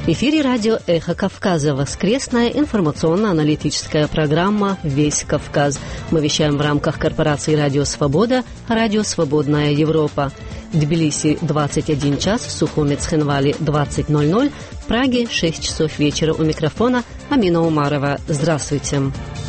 В эфире радио «Эхо Кавказа», воскресная информационно-аналитическая программа «Весь Кавказ». Мы вещаем в рамках корпорации «Радио Свобода», «Радио Свободная Европа». В Тбилиси 21 час, в Сухуме Цхинвале 20:00, в Праге 6 часов вечера. У микрофона Амина Умарова. Здравствуйте.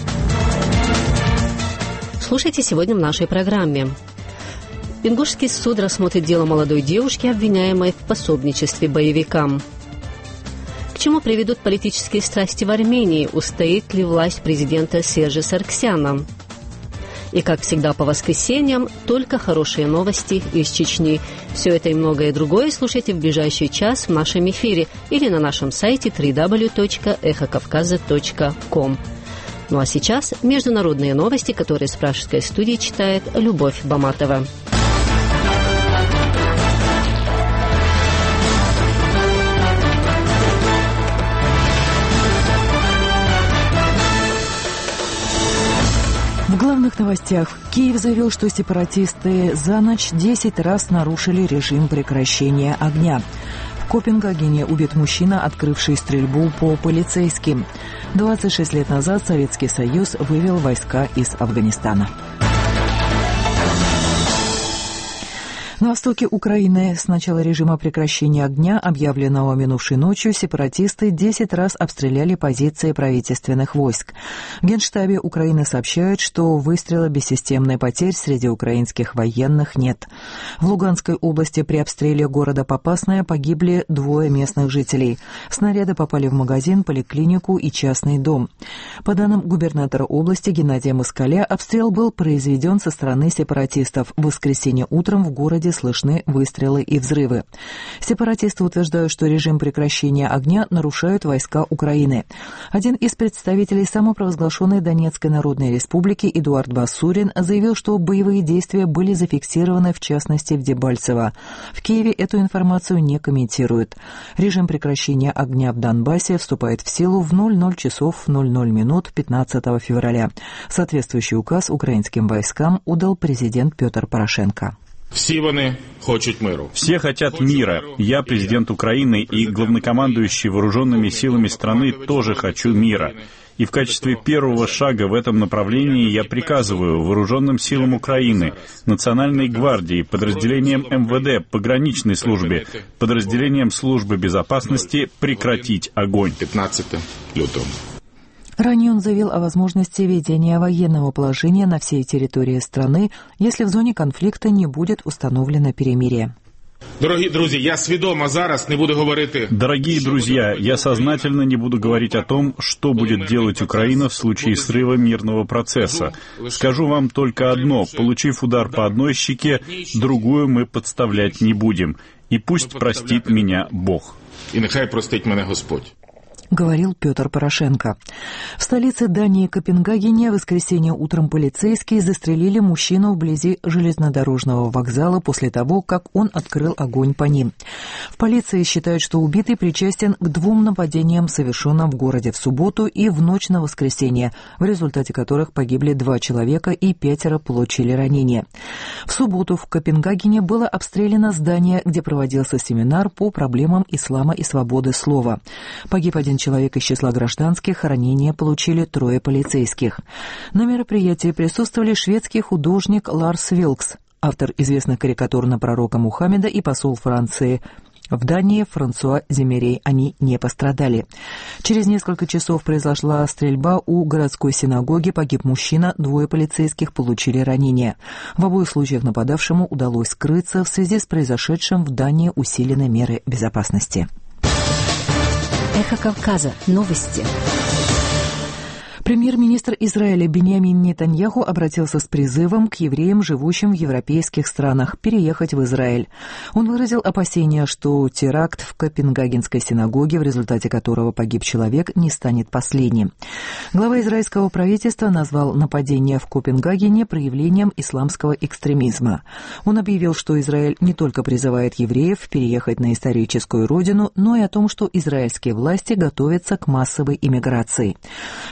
Слушайте сегодня в нашей программе. Ингушский суд рассмотрит дело молодой девушки, обвиняемой в пособничестве боевикам. К чему приведут политические страсти в Армении? Устоит ли власть президента Сержа Саргсяна? И, как всегда, по воскресеньям только хорошие новости из Чечни. Все это и многое другое слушайте в ближайший час в нашем эфире или на нашем сайте www.ekhokavkaza.com. Ну а сейчас международные новости, которые с пражской студии читает Любовь Баматова. В главных новостях. Киев заявил, что сепаратисты за ночь 10 раз нарушили режим прекращения огня. В Копенгагене убит мужчина, открывший стрельбу по полицейским. 26 лет назад Советский Союз вывел войска из Афганистана. На востоке Украины с начала режима прекращения огня, объявленного минувшей ночью, сепаратисты 10 раз обстреляли позиции правительственных войск. В Генштабе Украины сообщают, что выстрела без системной потерь среди украинских военных нет. В Луганской области при обстреле города Попасная погибли 2 местных жителей. Снаряды попали в магазин, поликлинику и частный дом. По данным губернатора области Геннадия Москаля, обстрел был произведен со стороны сепаратистов. В воскресенье утром в городе слышны выстрелы и взрывы. Сепаратисты утверждают, что режим прекращения огня нарушают войска Украины. Один из представителей самопровозглашенной Донецкой Народной Республики Эдуард Басурин заявил, что боевые действия были зафиксированы в частности в Дебальцево. В Киеве эту информацию не комментируют. Режим прекращения огня в Донбассе вступает в силу в 00 часов 00 минут 15 февраля. Соответствующий указ украинским войскам удал президент Петр Порошенко. Все хотят мира. Я, президент Украины и главнокомандующий вооруженными силами страны, тоже хочу мира. И в качестве первого шага в этом направлении я приказываю вооруженным силам Украины, Национальной гвардии, подразделениям МВД, пограничной службе, подразделениям службы безопасности прекратить огонь. 15 лютого. Ранее он заявил о возможности введения военного положения на всей территории страны, если в зоне конфликта не будет установлено перемирие. Дорогие друзья, я сознательно не буду говорить о том, что будет делать Украина в случае срыва мирного процесса. Скажу вам только одно: получив удар по одной щеке, другую мы подставлять не будем. И пусть простит меня Бог. И нехай простить мене Господь. Говорил Петр Порошенко. В столице Дании Копенгагене в воскресенье утром полицейские застрелили мужчину вблизи железнодорожного вокзала после того, как он открыл огонь по ним. В полиции считают, что убитый причастен к 2 нападениям, совершенным в городе в субботу и в ночь на воскресенье, в результате которых погибли 2 человека и 5 получили ранения. В субботу в Копенгагене было обстреляно здание, где проводился семинар по проблемам ислама и свободы слова. Погиб 1 человек из числа гражданских, ранения получили 3 полицейских. На мероприятии присутствовали шведский художник Ларс Вилкс, автор известных карикатур на пророка Мухаммеда, и посол Франции в Дании Франсуа Земерей. Они не пострадали. Через несколько часов произошла стрельба у городской синагоги. Погиб мужчина, 2 полицейских получили ранения. В обоих случаях нападавшему удалось скрыться. В связи с произошедшим в Дании усилены меры безопасности. Эхо Кавказа. Новости. Премьер-министр Израиля Биньямин Нетаньяху обратился с призывом к евреям, живущим в европейских странах, переехать в Израиль. Он выразил опасения, что теракт в Копенгагенской синагоге, в результате которого погиб человек, не станет последним. Глава израильского правительства назвал нападение в Копенгагене проявлением исламского экстремизма. Он объявил, что Израиль не только призывает евреев переехать на историческую родину, но и о том, что израильские власти готовятся к массовой иммиграции. Как отмечается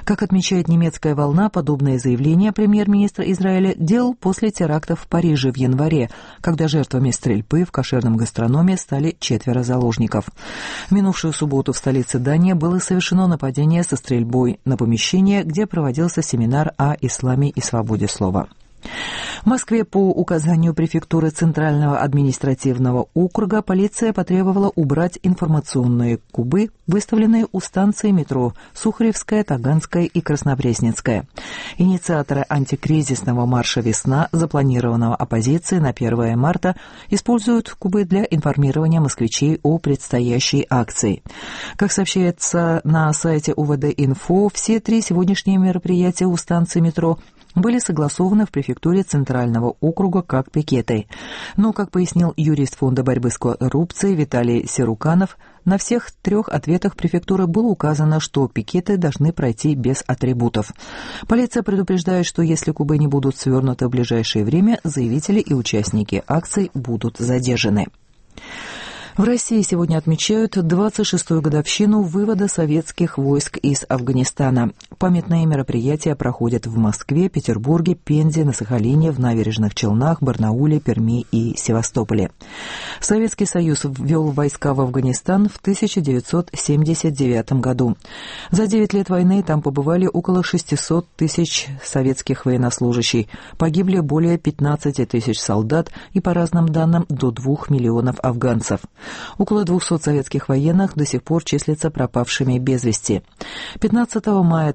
отмечает немецкая волна, подобное заявление премьер-министра Израиля делал после терактов в Париже в январе, когда жертвами стрельбы в кошерном гастрономе стали 4 заложников. В минувшую субботу в столице Дании было совершено нападение со стрельбой на помещение, где проводился семинар о исламе и свободе слова. В Москве по указанию префектуры Центрального административного округа полиция потребовала убрать информационные кубы, выставленные у станции метро Сухаревская, Таганская и Краснопресненская. Инициаторы антикризисного марша «Весна», запланированного оппозицией на 1 марта, используют кубы для информирования москвичей о предстоящей акции. Как сообщается на сайте УВД-Инфо, все 3 сегодняшние мероприятия у станции метро были согласованы в префектуре Центрального округа как пикеты. Но, как пояснил юрист Фонда борьбы с коррупцией Виталий Серуканов, на всех 3 ответах префектуры было указано, что пикеты должны пройти без атрибутов. Полиция предупреждает, что если кубы не будут свернуты в ближайшее время, заявители и участники акций будут задержаны. В России сегодня отмечают 26-ю годовщину вывода советских войск из Афганистана. Памятные мероприятия проходят в Москве, Петербурге, Пензе, на Сахалине, в Набережных Челнах, Барнауле, Перми и Севастополе. Советский Союз ввел войска в Афганистан в 1979 году. За 9 лет войны там побывали около 600 тысяч советских военнослужащих. Погибли более 15 тысяч солдат и, по разным данным, до 2 миллионов афганцев. Около 200 советских военных до сих пор числятся пропавшими без вести. 15 мая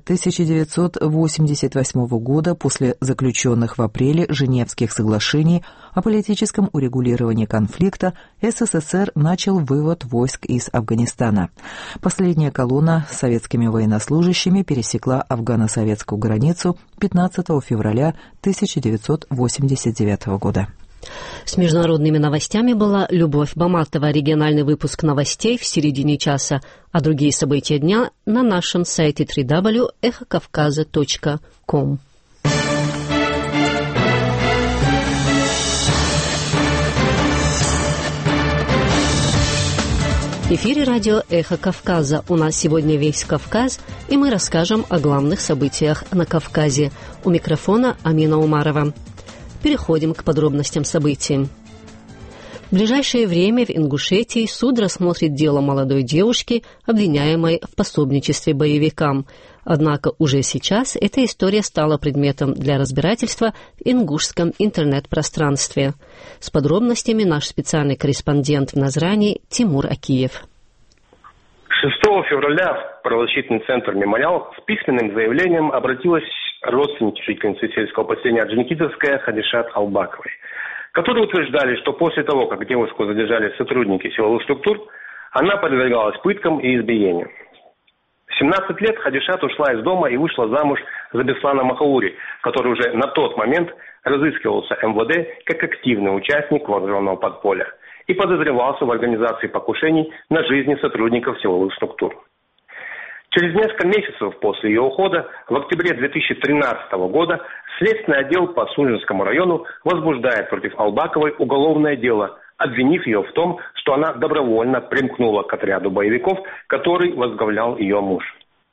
1988 года, после заключенных в апреле Женевских соглашений о политическом урегулировании конфликта, СССР начал вывод войск из Афганистана. Последняя колонна с советскими военнослужащими пересекла афгано-советскую границу 15 февраля 1989 года. С международными новостями была Любовь Баматова. Региональный выпуск новостей в середине часа, а другие события дня на нашем сайте www.эхокавказа.ком. В эфире радио «Эхо Кавказа». У нас сегодня весь Кавказ, и мы расскажем о главных событиях на Кавказе. У микрофона Амина Умарова. Переходим к подробностям событий. В ближайшее время в Ингушетии суд рассмотрит дело молодой девушки, обвиняемой в пособничестве боевикам. Однако уже сейчас эта история стала предметом для разбирательства в ингушском интернет-пространстве. С подробностями наш специальный корреспондент в Назрани Тимур Акиев. 6 февраля в правозащитный центр «Мемориал» с письменным заявлением обратилась родственники жительницы сельского поселения Орджоникидзевская Хадишат Албаковой, которые утверждали, что после того, как девушку задержали сотрудники силовых структур, она подвергалась пыткам и избиению. В 17 лет Хадишат ушла из дома и вышла замуж за Беслана Махаури, который уже на тот момент разыскивался МВД как активный участник вооруженного подполья и подозревался в организации покушений на жизни сотрудников силовых структур. Через несколько месяцев после ее ухода, в октябре 2013 года, Следственный отдел по Сунжинскому району возбуждает против Албаковой уголовное дело, обвинив ее в том, что она добровольно примкнула к отряду боевиков, который возглавлял ее муж.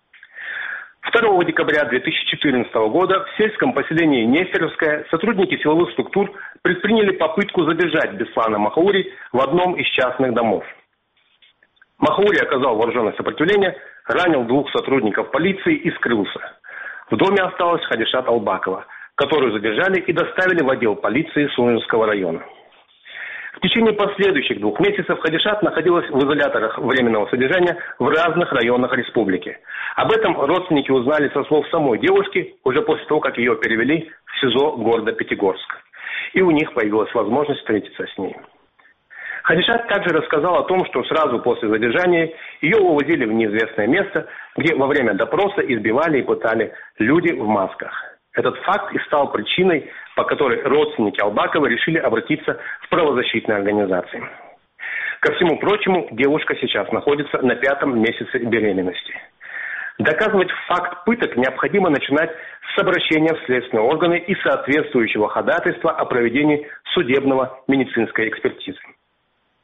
2 декабря 2014 года в сельском поселении Нестеровское сотрудники силовых структур предприняли попытку задержать Беслана Махаури в одном из частных домов. Махаури оказал вооруженное сопротивление, ранил 2 сотрудников полиции и скрылся. В доме осталась Хадишат Албакова, которую задержали и доставили в отдел полиции Сунжинского района. В течение последующих 2 месяцев Хадишат находилась в изоляторах временного содержания в разных районах республики. Об этом родственники узнали со слов самой девушки уже после того, как ее перевели в СИЗО города Пятигорск. И у них появилась возможность встретиться с ней. Хадишат также рассказал о том, что сразу после задержания ее увозили в неизвестное место, где во время допроса избивали и пытали люди в масках. Этот факт и стал причиной, по которой родственники Албаковой решили обратиться в правозащитные организации. Ко всему прочему, девушка сейчас находится на 5-м месяце беременности. Доказывать факт пыток необходимо начинать с обращения в следственные органы и соответствующего ходатайства о проведении судебного медицинской экспертизы.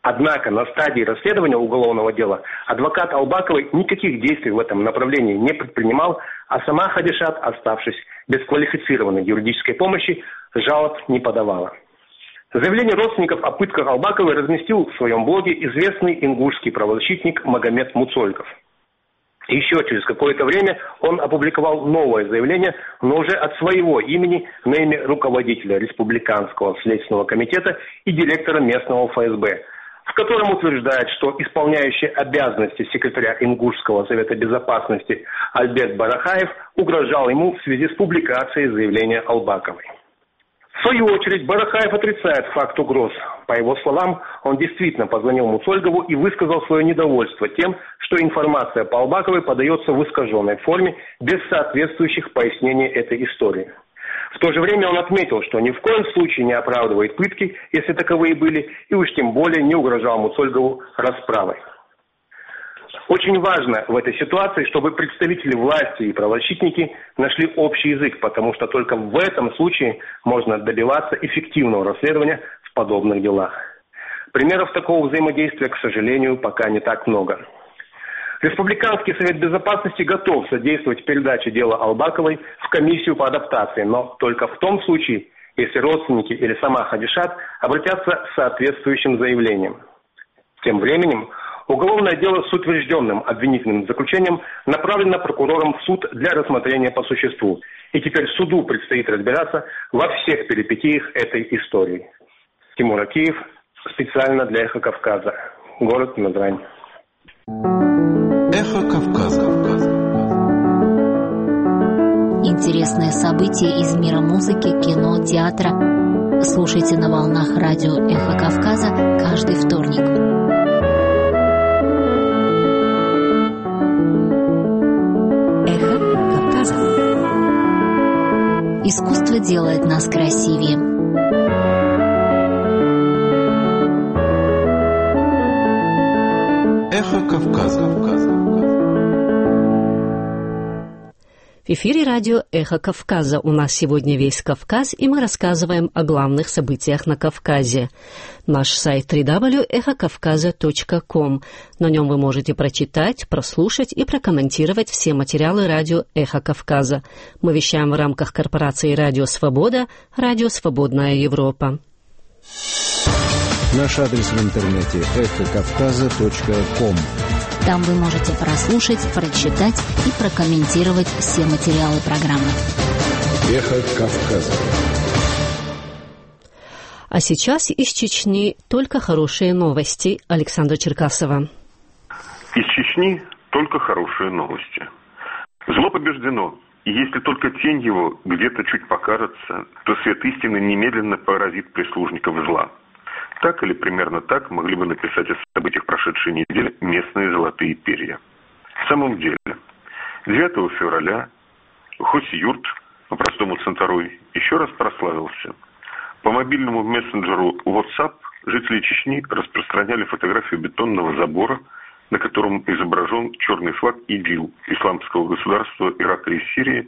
Однако на стадии расследования уголовного дела адвокат Албаковой никаких действий в этом направлении не предпринимал, а сама Хадишат, оставшись без квалифицированной юридической помощи, жалоб не подавала. Заявление родственников о пытках Албаковой разместил в своем блоге известный ингушский правозащитник Магомед Муцольков. Еще через какое-то время он опубликовал новое заявление, но уже от своего имени на имя руководителя Республиканского следственного комитета и директора местного ФСБ, в котором утверждает, что исполняющий обязанности секретаря Ингушского совета безопасности Альберт Барахаев угрожал ему в связи с публикацией заявления Албаковой. В свою очередь, Барахаев отрицает факт угроз. По его словам, он действительно позвонил Муцольгову и высказал свое недовольство тем, что информация по Албаковой подается в искаженной форме, без соответствующих пояснений этой истории. В то же время он отметил, что ни в коем случае не оправдывает пытки, если таковые были, и уж тем более не угрожал Муцольгову расправой. Очень важно в этой ситуации, чтобы представители власти и правозащитники нашли общий язык, потому что только в этом случае можно добиваться эффективного расследования в подобных делах. Примеров такого взаимодействия, к сожалению, пока не так много. Республиканский совет безопасности готов содействовать передаче дела Албаковой в комиссию по адаптации, но только в том случае, если родственники или сама Хадишат обратятся с соответствующим заявлением. Тем временем уголовное дело с утвержденным обвинительным заключением направлено прокурором в суд для рассмотрения по существу. И теперь суду предстоит разбираться во всех перипетиях этой истории. Тимур Акиев, специально для «Эхо Кавказа», город Назрань. «Эхо Кавказа». Интересные события из мира музыки, кино, театра. Слушайте на волнах радио «Эхо Кавказа» каждый вторник. Искусство делает нас красивее. Эхо Кавказа. В эфире радио «Эхо Кавказа». У нас сегодня весь Кавказ, и мы рассказываем о главных событиях на Кавказе. Наш сайт www.echokavkaza.com. На нем вы можете прочитать, прослушать и прокомментировать все материалы радио «Эхо Кавказа». Мы вещаем в рамках корпорации «Радио Свобода», «Радио Свободная Европа». Наш адрес в интернете echokavkaza.com. Там вы можете прослушать, прочитать и прокомментировать все материалы программы. Эхо Кавказа. А сейчас из Чечни только хорошие новости. Александра Черкасова. Из Чечни только хорошие новости. Зло побеждено, и если только тень его где-то чуть покажется, то свет истины немедленно поразит прислужников зла. Так или примерно так могли бы написать о событиях прошедшей недели местные золотые перья. В самом деле, 9 февраля Хоси-Юрт, по-простому Центарой, еще раз прославился. По мобильному мессенджеру WhatsApp жители Чечни распространяли фотографию бетонного забора, на котором изображен черный флаг ИГИЛ, Исламского государства Ирака и Сирии,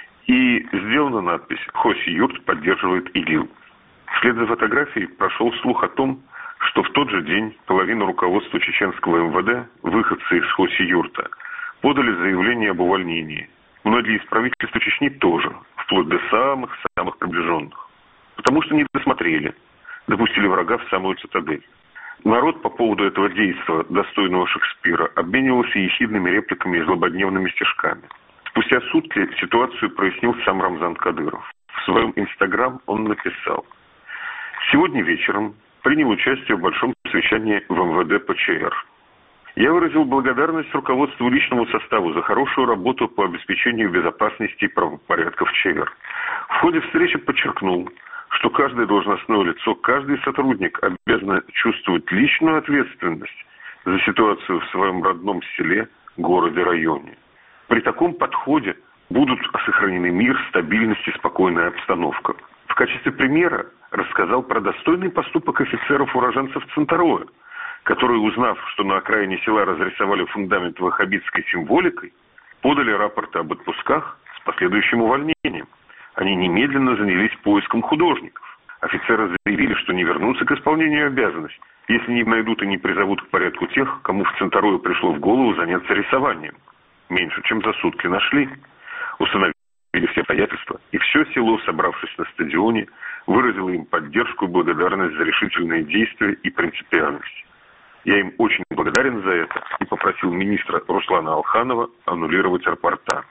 и сделана надпись «Хоси-Юрт поддерживает ИГИЛ». Вслед за фотографией прошел слух о том, что в тот же день половина руководства чеченского МВД, выходцы из Хоси-Юрта, подали заявление об увольнении. Многие из правительства Чечни тоже, вплоть до самых приближенных. Потому что не досмотрели, допустили врага в самую цитадель. Народ по поводу этого действа, достойного Шекспира, обменивался ехидными репликами и злободневными стишками. Спустя сутки ситуацию прояснил сам Рамзан Кадыров. В своем Инстаграм он написал: «Сегодня вечером принял участие в большом совещании в МВД ПЧР. Я выразил благодарность руководству и личному составу за хорошую работу по обеспечению безопасности и правопорядка в ЧР. В ходе встречи подчеркнул, что каждое должностное лицо, каждый сотрудник обязан чувствовать личную ответственность за ситуацию в своем родном селе, городе, районе. При таком подходе будут сохранены мир, стабильность и спокойная обстановка». В качестве примера рассказал про достойный поступок офицеров-уроженцев Центароя, которые, узнав, что на окраине села разрисовали фундамент ваххабитской символикой, подали рапорты об отпусках с последующим увольнением. Они немедленно занялись поиском художников. Офицеры заявили, что не вернутся к исполнению обязанностей, если не найдут и не призовут к порядку тех, кому в Центарое пришло в голову заняться рисованием. Меньше чем за сутки нашли, установили все обстоятельства, и все село, собравшись на стадионе, выразило им поддержку и благодарность за решительные действия и принципиальность. Я им очень благодарен за это и попросил министра Руслана Алханова аннулировать рапорта.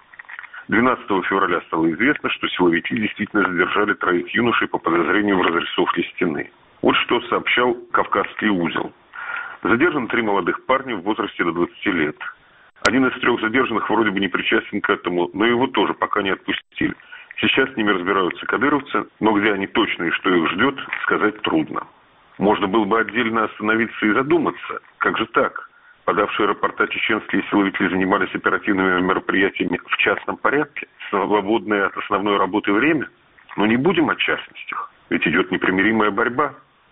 12 февраля стало известно, что силовики действительно задержали 3 юношей по подозрению в разрисовке стены. Вот что сообщал «Кавказский узел». Задержаны 3 молодых парня в возрасте до 20 лет. Один из 3 задержанных вроде бы не причастен к этому, но его тоже пока не отпустили. Сейчас с ними разбираются кадыровцы, но где они точно и что их ждет, сказать трудно. Можно было бы отдельно остановиться и задуматься, как же так? Подавшие рапорта чеченские силовики занимались оперативными мероприятиями в частном порядке, свободное от основной работы время? Но не будем о частностях, ведь идет непримиримая борьба.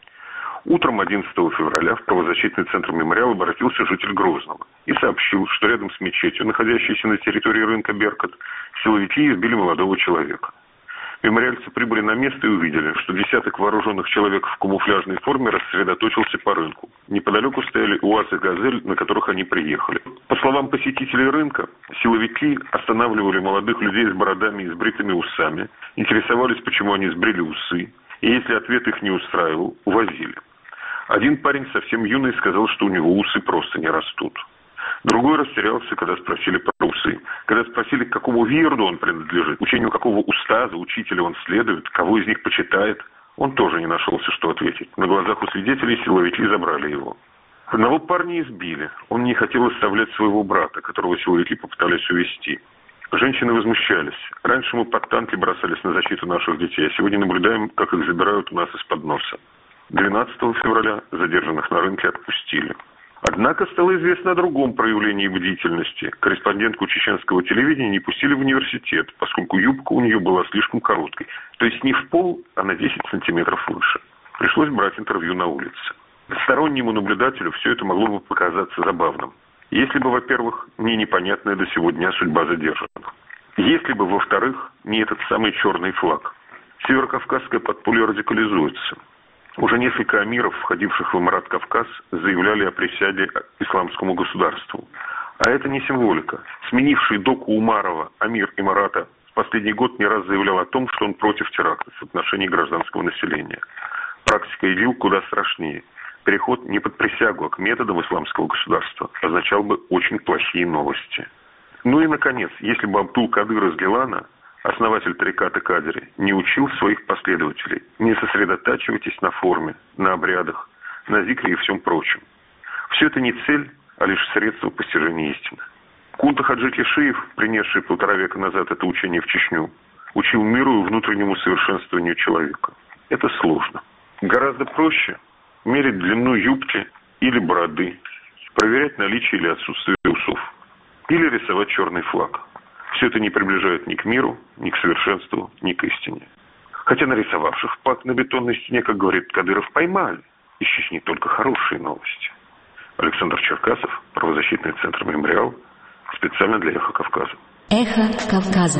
Утром 11 февраля в правозащитный центр «Мемориал» обратился житель Грозного и сообщил, что рядом с мечетью, находящейся на территории рынка Беркут, силовики избили молодого человека. Мемориальцы прибыли на место и увидели, что десяток вооруженных человек в камуфляжной форме рассредоточился по рынку. Неподалеку стояли УАЗ и «Газель», на которых они приехали. По словам посетителей рынка, силовики останавливали молодых людей с бородами и с бритыми усами, интересовались, почему они сбрили усы, и если ответ их не устраивал, увозили. Один парень, совсем юный, сказал, что у него усы просто не растут. Другой растерялся, когда спросили про усы. Когда спросили, к какому вирду он принадлежит, учению какого устаза, учителя он следует, кого из них почитает, он тоже не нашелся, что ответить. На глазах у свидетелей силовики забрали его. Одного парня избили. Он не хотел оставлять своего брата, которого силовики попытались увезти. Женщины возмущались. Раньше мы под танки бросались на защиту наших детей, а сегодня наблюдаем, как их забирают у нас из-под носа. 12 февраля задержанных на рынке отпустили. Однако стало известно о другом проявлении бдительности. Корреспондентку чеченского телевидения не пустили в университет, поскольку юбка у нее была слишком короткой. То есть не в пол, а на 10 сантиметров выше. Пришлось брать интервью на улице. Стороннему наблюдателю все это могло бы показаться забавным. Если бы, во-первых, не непонятная до сегодня судьба задержанных. Если бы, во-вторых, не этот самый черный флаг. Северокавказское подполье радикализуется. Уже несколько амиров, входивших в Эмират Кавказ, заявляли о присяге исламскому государству. А это не символика. Сменивший доку Умарова амир Эмирата в последний год не раз заявлял о том, что он против терактов в отношении гражданского населения. Практика ИГИЛ куда страшнее. Переход не под присягу, а к методам исламского государства означал бы очень плохие новости. Ну и, наконец, если бы Абдул-Кадыр из Гелана, основатель тариката Кадири, не учил своих последователей: не сосредотачивайтесь на форме, на обрядах, на зикре и всем прочем. Все это не цель, а лишь средство постижения истины. Кунта Хаджи Кишиев, принесший 1,5 века назад это учение в Чечню, учил миру и внутреннему совершенствованию человека. Это сложно. Гораздо проще мерить длину юбки или бороды, проверять наличие или отсутствие усов, или рисовать черный флаг. Все это не приближает ни к миру, ни к совершенству, ни к истине. Хотя нарисовавших флаг на бетонной стене, как говорит Кадыров, поймали. Из Чечни только хорошие новости. Александр Черкасов, правозащитный центр «Мемориал», специально для «Эхо Кавказа». «Эхо Кавказа».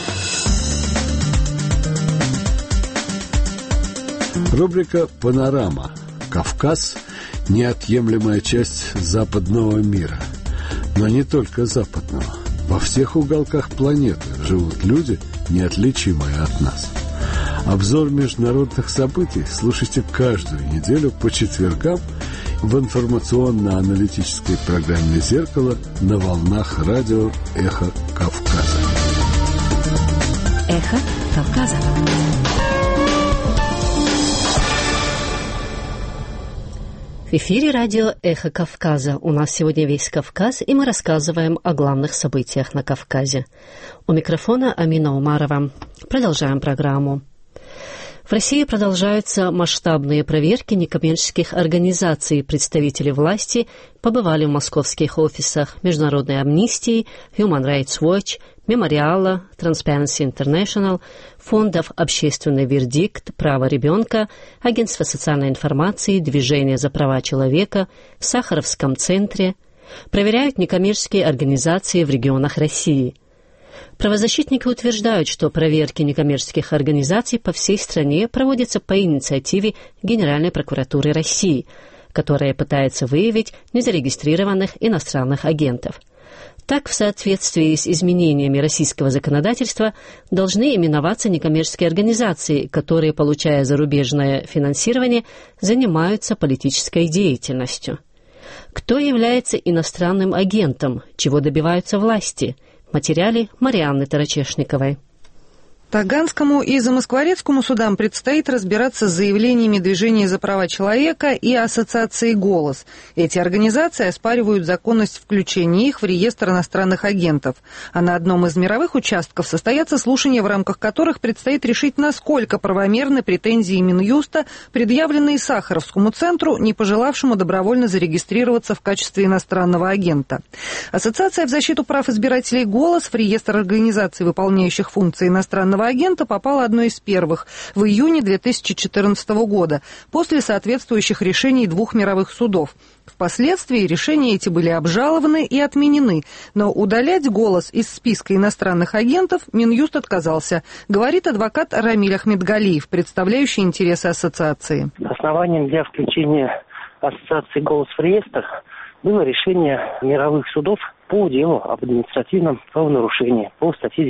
Рубрика «Панорама». Кавказ – неотъемлемая часть западного мира. Но не только западного. Во всех уголках планеты живут люди, неотличимые от нас. Обзор международных событий слушайте каждую неделю по четвергам в информационно-аналитической программе «Зеркало» на волнах радио «Эхо Кавказа». «Эхо Кавказа». В эфире радио «Эхо Кавказа». У нас сегодня весь Кавказ, и мы рассказываем о главных событиях на Кавказе. У микрофона Амина Умарова. Продолжаем программу. В России продолжаются масштабные проверки некоммерческих организаций. Представители власти побывали в московских офисах Международной амнистии, Human Rights Watch, Мемориала, Transparency International, фондов «Общественный вердикт», «Право ребенка», Агентства социальной информации, Движение за права человека, в Сахаровском центре. Проверяют некоммерческие организации в регионах России. Правозащитники утверждают, что проверки некоммерческих организаций по всей стране проводятся по инициативе Генеральной прокуратуры России. которая пытается выявить незарегистрированных иностранных агентов. Так, в соответствии с изменениями российского законодательства, должны именоваться некоммерческие организации, которые, получая зарубежное финансирование, занимаются политической деятельностью. Кто является иностранным агентом? Чего добиваются власти? В материале Марианны Тарачешниковой. Таганскому и Замоскворецкому судам предстоит разбираться с заявлениями Движения за права человека и Ассоциации «Голос». Эти организации оспаривают законность включения их в реестр иностранных агентов. А на одном из мировых участков состоятся слушания, в рамках которых предстоит решить, насколько правомерны претензии Минюста, предъявленные Сахаровскому центру, не пожелавшему добровольно зарегистрироваться в качестве иностранного агента. Ассоциация в защиту прав избирателей «Голос» в реестр организаций, выполняющих функции иностранного агента, попала одной из первых в июне 2014 года, после соответствующих решений двух мировых судов. Впоследствии решения эти были обжалованы и отменены, но удалять «Голос» из списка иностранных агентов Минюст отказался, говорит адвокат Рамиль Ахмедгалиев, представляющий интересы ассоциации. Основанием для включения ассоциации «Голос» в реестр было решение мировых судов по делу об административном правонарушении по статье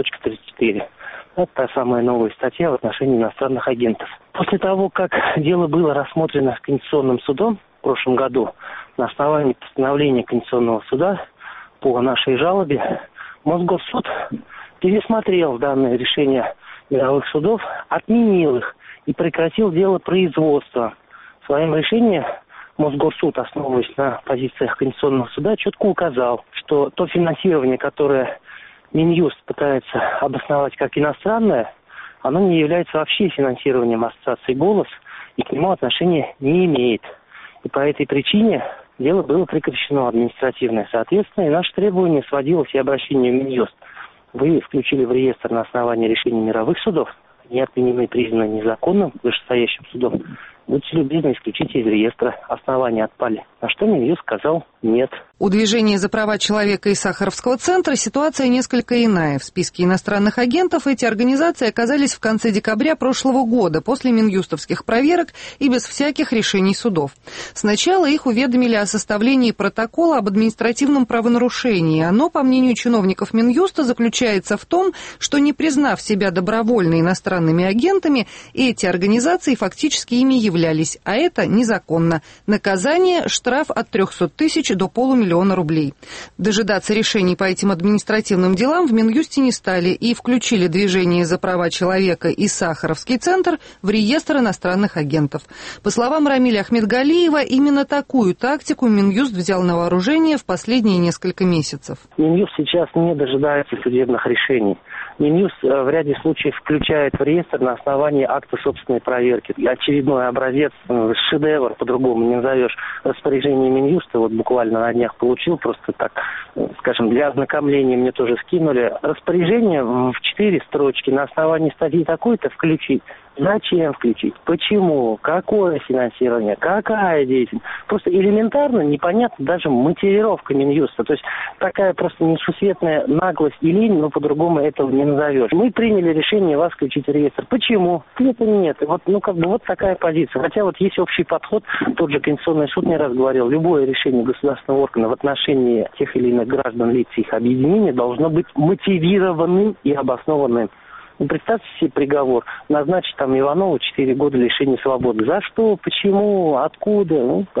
19.34. Это та самая новая статья в отношении иностранных агентов. После того, как дело было рассмотрено Конституционным судом в прошлом году, на основании постановления Конституционного суда по нашей жалобе, Мосгорсуд пересмотрел данное решение мировых судов, отменил их и прекратил дело производства. В своем решении Мосгорсуд, основываясь на позициях Конституционного суда, четко указал, что то финансирование, которое Минюст пытается обосновать как иностранное, оно не является вообще финансированием ассоциации «Голос» и к нему отношения не имеет. И по этой причине дело было прекращено административное. Соответственно, и наше требование сводилось и обращение в Минюст. Вы включили в реестр на основании решений мировых судов, не отменены и признаны незаконным вышестоящим судом. Будьте любезны, исключите из реестра. Основания отпали. На что Минюст сказал нет. У Движения за права человека и Сахаровского центра ситуация несколько иная. В списке иностранных агентов эти организации оказались в конце декабря прошлого года, после минюстовских проверок и без всяких решений судов. Сначала их уведомили о составлении протокола об административном правонарушении. Оно, по мнению чиновников Минюста, заключается в том, что, не признав себя добровольно иностранными агентами, эти организации фактически ими являлись, а это незаконно. Наказание – штраф от 300 тысяч до 500 000 рублей. Дожидаться решений по этим административным делам в Минюсте не стали и включили Движение за права человека и Сахаровский центр в реестр иностранных агентов. По словам Рамиля Ахмедгалиева, именно такую тактику Минюст взял на вооружение в последние несколько месяцев. Минюст сейчас не дожидается судебных решений. Минюст в ряде случаев включает в реестр на основании акта собственной проверки. Очередной образец, шедевр, по-другому не назовешь, распоряжение Минюста, вот буквально на днях получил, просто так, скажем, для ознакомления мне тоже скинули. Распоряжение в 4 строчки на основании статьи такой-то включить. Зачем включить? Почему? Какое финансирование? Какая деятельность? Просто элементарно непонятно даже мотивировка Минюста. То есть такая просто несусветная наглость и лень, но по-другому этого не назовешь. Мы приняли решение вас включить в реестр. Почему? Ответа нет. Вот, вот такая позиция. Хотя вот есть общий подход, тот же Конституционный суд не раз говорил, любое решение государственного органа в отношении тех или иных граждан, лиц их объединения должно быть мотивированным и обоснованным. Представьте себе приговор, назначить там Иванову 4 года лишения свободы. За что, почему, откуда?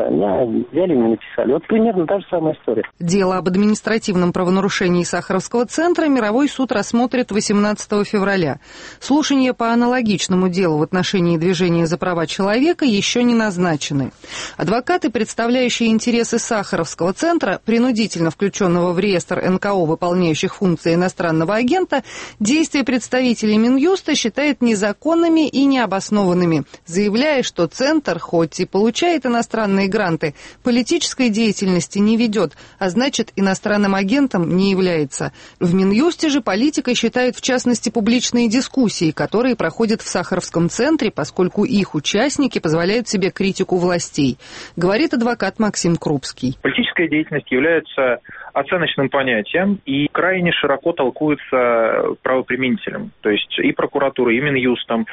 Взяли и написали. Вот примерно та же самая история. Дело об административном правонарушении Сахаровского центра мировой суд рассмотрит 18 февраля. Слушания по аналогичному делу в отношении Движения за права человека еще не назначены. Адвокаты, представляющие интересы Сахаровского центра, принудительно включенного в реестр НКО, выполняющих функции иностранного агента, действия представителей Минюста считает незаконными и необоснованными, заявляя, что Центр, хоть и получает иностранные гранты, политической деятельности не ведет, а значит, иностранным агентом не является. В Минюсте же политикой считают в частности публичные дискуссии, которые проходят в Сахаровском центре, поскольку их участники позволяют себе критику властей, говорит адвокат Максим Крупский. Политическая деятельность является оценочным понятием и крайне широко толкуется правоприменителем, то есть и прокуратурой, и Минюстом.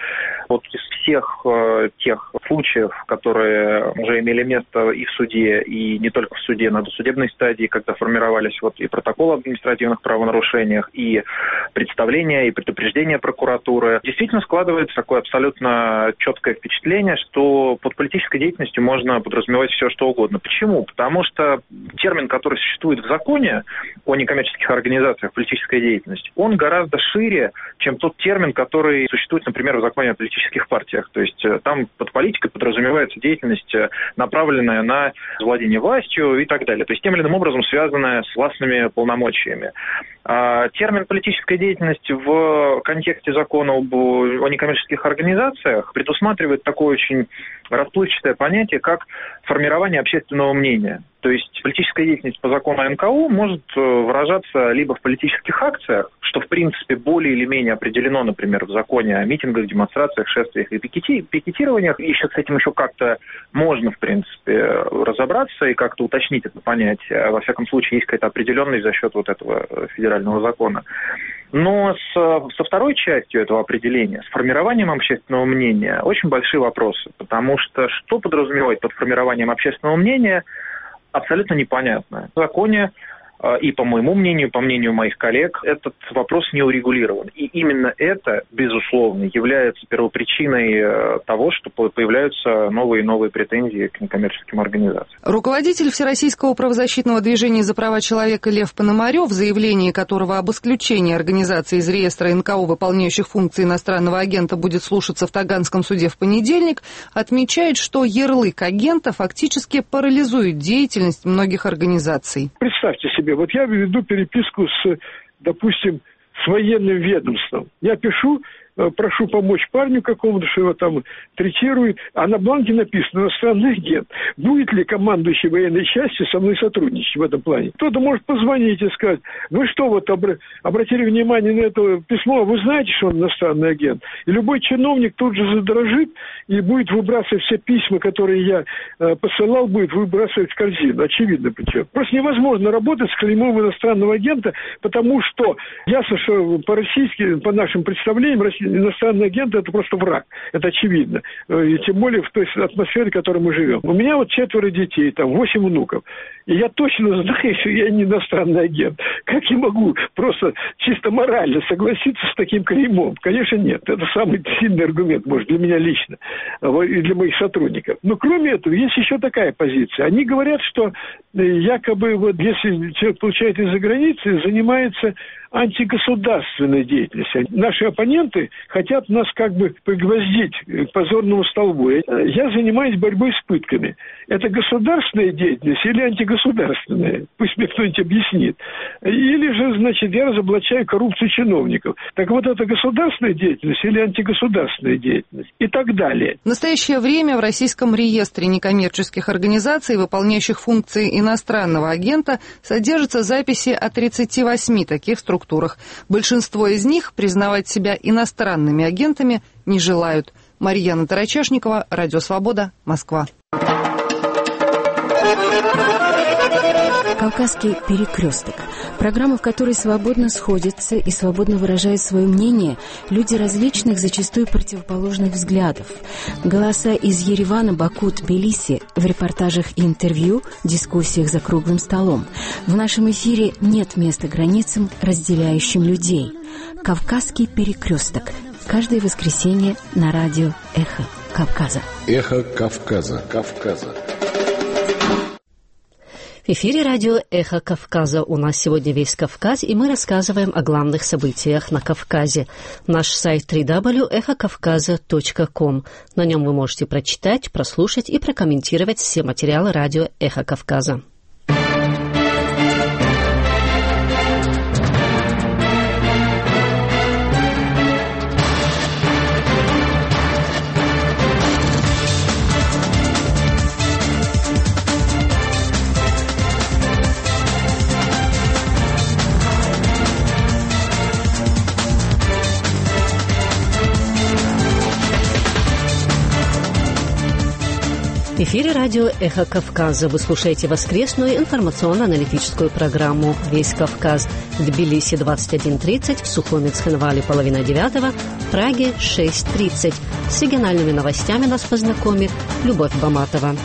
Вот из всех тех случаев, которые уже имели место и в суде, и не только в суде, на досудебной стадии, когда формировались вот и протоколы об административных правонарушениях, и представления, и предупреждения прокуратуры, действительно складывается такое абсолютно четкое впечатление, что под политической деятельностью можно подразумевать все, что угодно. Почему? Потому что термин, который существует в законе о некоммерческих организациях политической деятельности, он гораздо шире, чем тот термин, который существует, например, в законе о политических партиях. То есть там под политикой подразумевается деятельность, направленная на владение властью и так далее. То есть тем или иным образом связанная с властными полномочиями. Термин политическая деятельность в контексте закона о некоммерческих организациях предусматривает такое очень расплывчатое понятие, как формирование общественного мнения. То есть политическая деятельность по закону о НКО может выражаться либо в политических акциях, что в принципе более или менее определено, например, в законе о митингах, демонстрациях, шествиях и пикетированиях. Еще с этим еще как-то можно, в принципе, разобраться и как-то уточнить это понятие. Во всяком случае, есть какая-то определенность за счет вот этого федерального закона. Но со второй частью этого определения, с формированием общественного мнения, очень большие вопросы. Потому что подразумевает под формированием общественного мнения, абсолютно непонятно. В законе и, по моему мнению, по мнению моих коллег, этот вопрос не урегулирован. И именно это, безусловно, является первопричиной того, что появляются новые и новые претензии к некоммерческим организациям. Руководитель Всероссийского правозащитного движения за права человека Лев Пономарев, в заявлении которого об исключении организации из реестра НКО, выполняющих функции иностранного агента, будет слушаться в Таганском суде в понедельник, отмечает, что ярлык агента фактически парализует деятельность многих организаций. Представьте себе, вот я веду переписку с, допустим, с военным ведомством. Я пишу, прошу помочь парню какому-то, что его там третирует, а на бланке написано «иностранный агент». Будет ли командующий военной части со мной сотрудничать в этом плане? Кто-то может позвонить и сказать: вы что, вот обратили внимание на это письмо, вы знаете, что он иностранный агент? И любой чиновник тут же задрожит и будет выбрасывать все письма, которые я посылал, будет выбрасывать в корзину. Очевидно, причем. Просто невозможно работать с клеймом иностранного агента, потому что ясно, что по-российски, по нашим представлениям, иностранный агент – это просто враг. Это очевидно. И тем более в той атмосфере, в которой мы живем. У меня вот 4 детей, там 8 внуков. И я точно знаю, что я не иностранный агент. Как я могу просто чисто морально согласиться с таким клеймом? Конечно, нет. Это самый сильный аргумент, может, для меня лично. И для моих сотрудников. Но кроме этого, есть еще такая позиция. Они говорят, что якобы вот если человек получает из-за границы, занимается антигосударственной деятельностью. Наши оппоненты хотят нас как бы пригвоздить к позорному столбу. Я занимаюсь борьбой с пытками. Это государственная деятельность или антигосударственная? Пусть мне кто-нибудь объяснит. Или же, значит, я разоблачаю коррупцию чиновников. Так вот, это государственная деятельность или антигосударственная деятельность? И так далее. В настоящее время в Российском реестре некоммерческих организаций, выполняющих функции иностранного агента, содержатся записи о 38 таких структурах. Большинство из них признавать себя иностранными агентами не желают. Марьяна Тарачешникова, Радио Свобода, Москва. «Кавказский перекресток». Программа, в которой свободно сходятся и свободно выражают свое мнение люди различных, зачастую противоположных взглядов. Голоса из Еревана, Баку, Тбилиси в репортажах и интервью, дискуссиях за круглым столом. В нашем эфире нет места границам, разделяющим людей. «Кавказский перекресток». Каждое воскресенье на радио «Эхо Кавказа». «Эхо Кавказа». Кавказа. В эфире радио «Эхо Кавказа». У нас сегодня весь Кавказ, и мы рассказываем о главных событиях на Кавказе. Наш сайт www.echokavkaza.com. На нем вы можете прочитать, прослушать и прокомментировать все материалы радио «Эхо Кавказа». В эфире радио «Эхо Кавказа». Вы слушаете воскресную информационно-аналитическую программу «Весь Кавказ». В Тбилиси 21:30, в Сухуми Цхинвале 8:30, в Праге 6:30. С региональными новостями нас познакомит Любовь Баматова.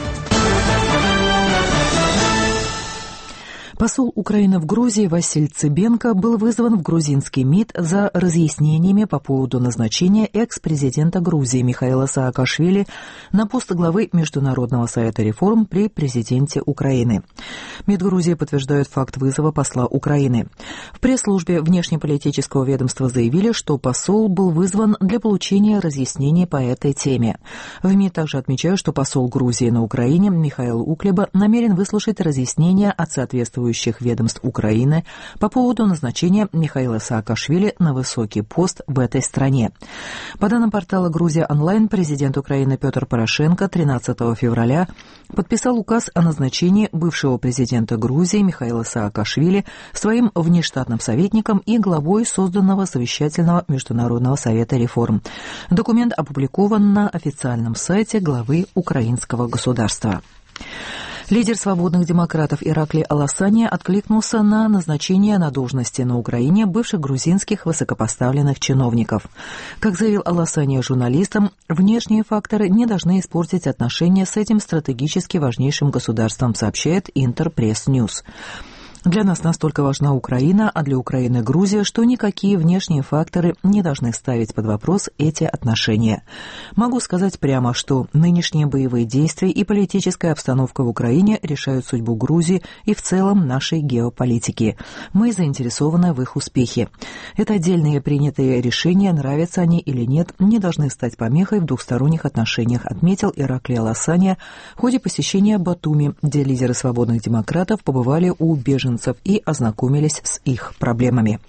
Посол Украины в Грузии Василь Цыбенко был вызван в грузинский МИД за разъяснениями по поводу назначения экс-президента Грузии Михаила Саакашвили на пост главы Международного совета реформ при президенте Украины. МИД Грузии подтверждает факт вызова посла Украины. В пресс-службе внешнеполитического ведомства заявили, что посол был вызван для получения разъяснений по этой теме. В МИД также отмечают, что посол Грузии на Украине Михаил Уклеба намерен выслушать разъяснения от соответствующих ведомств Украины по поводу назначения Михаила Саакашвили на высокий пост в этой стране. По данным портала «Грузия онлайн», президент Украины Петр Порошенко 13 февраля подписал указ о назначении бывшего президента Грузии Михаила Саакашвили своим внештатным советником и главой созданного совещательного Международного совета реформ. Документ опубликован на официальном сайте главы украинского государства. Лидер свободных демократов Ираклий Аласания откликнулся на назначение на должности на Украине бывших грузинских высокопоставленных чиновников. Как заявил Аласания журналистам, внешние факторы не должны испортить отношения с этим стратегически важнейшим государством, сообщает Интерпресс Ньюс. Для нас настолько важна Украина, а для Украины Грузия, что никакие внешние факторы не должны ставить под вопрос эти отношения. Могу сказать прямо, что нынешние боевые действия и политическая обстановка в Украине решают судьбу Грузии и в целом нашей геополитики. Мы заинтересованы в их успехе. Это отдельные принятые решения, нравятся они или нет, не должны стать помехой в двухсторонних отношениях, отметил Ираклий Аласания в ходе посещения Батуми, где лидеры свободных демократов побывали у беженцев и ознакомились с их проблемами.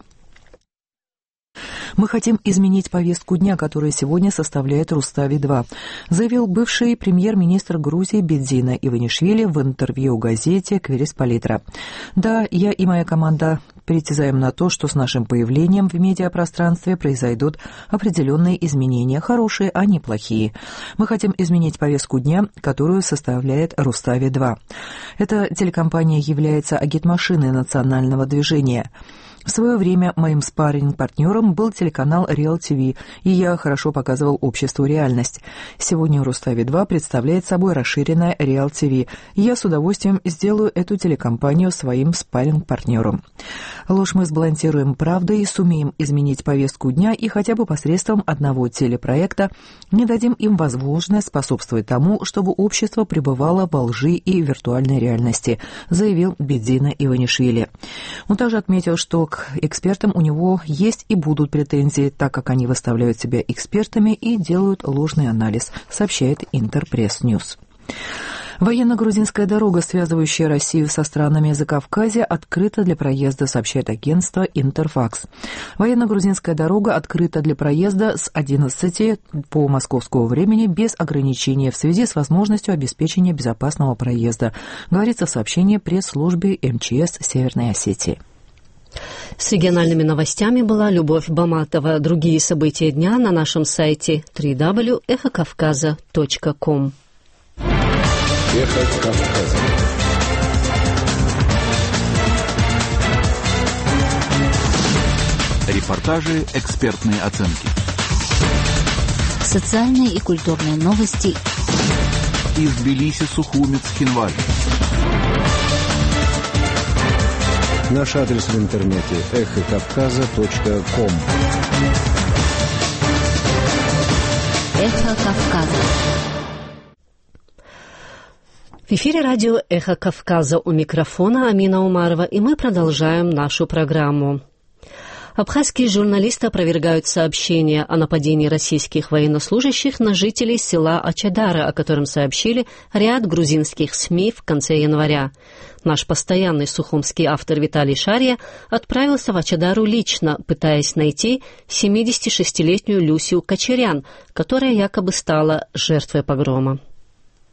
Мы хотим изменить повестку дня, которая сегодня составляет Рустави-2, заявил бывший премьер-министр Грузии Бедзина Иванишвили в интервью газете «Кверисполитра». Да, я и моя команда притязаем на то, что с нашим появлением в медиапространстве произойдут определенные изменения, хорошие, а не плохие. Мы хотим изменить повестку дня, которую составляет Рустави-2. Эта телекомпания является агитмашиной национального движения. В свое время моим спарринг-партнером был телеканал Реал ТВ, и я хорошо показывал обществу реальность. Сегодня Рустави-2 представляет собой расширенное Реал ТВ, и я с удовольствием сделаю эту телекомпанию своим спарринг-партнером. Ложь мы сбалансируем правдой, сумеем изменить повестку дня и хотя бы посредством одного телепроекта не дадим им возможность способствовать тому, чтобы общество пребывало во лжи и виртуальной реальности, заявил Бедзина Иванишвили. Он также отметил, что к экспертам у него есть и будут претензии, так как они выставляют себя экспертами и делают ложный анализ, сообщает Интерпресс Ньюс. Военно-грузинская дорога, связывающая Россию со странами Закавказья, открыта для проезда, сообщает агентство Интерфакс. Военно-грузинская дорога открыта для проезда с 11 по московскому времени без ограничения в связи с возможностью обеспечения безопасного проезда, говорится в сообщении пресс-службы МЧС Северной Осетии. С региональными новостями была Любовь Баматова. Другие события дня на нашем сайте www.echokavkaza.com. Эхо Кавказа. Репортажи, экспертные оценки. Социальные и культурные новости. Из Тбилиси, Сухуми, Цхинвали. Наш адрес в интернете эхокавказа.ком. Эхо Кавказа. В эфире радио «Эхо Кавказа», у микрофона Амина Умарова, и мы продолжаем нашу программу. Абхазские журналисты опровергают сообщения о нападении российских военнослужащих на жителей села Ачадара, о котором сообщили ряд грузинских СМИ в конце января. Наш постоянный сухумский автор Виталий Шарья отправился в Ачадару лично, пытаясь найти 76-летнюю Люсю Кочерян, которая якобы стала жертвой погрома.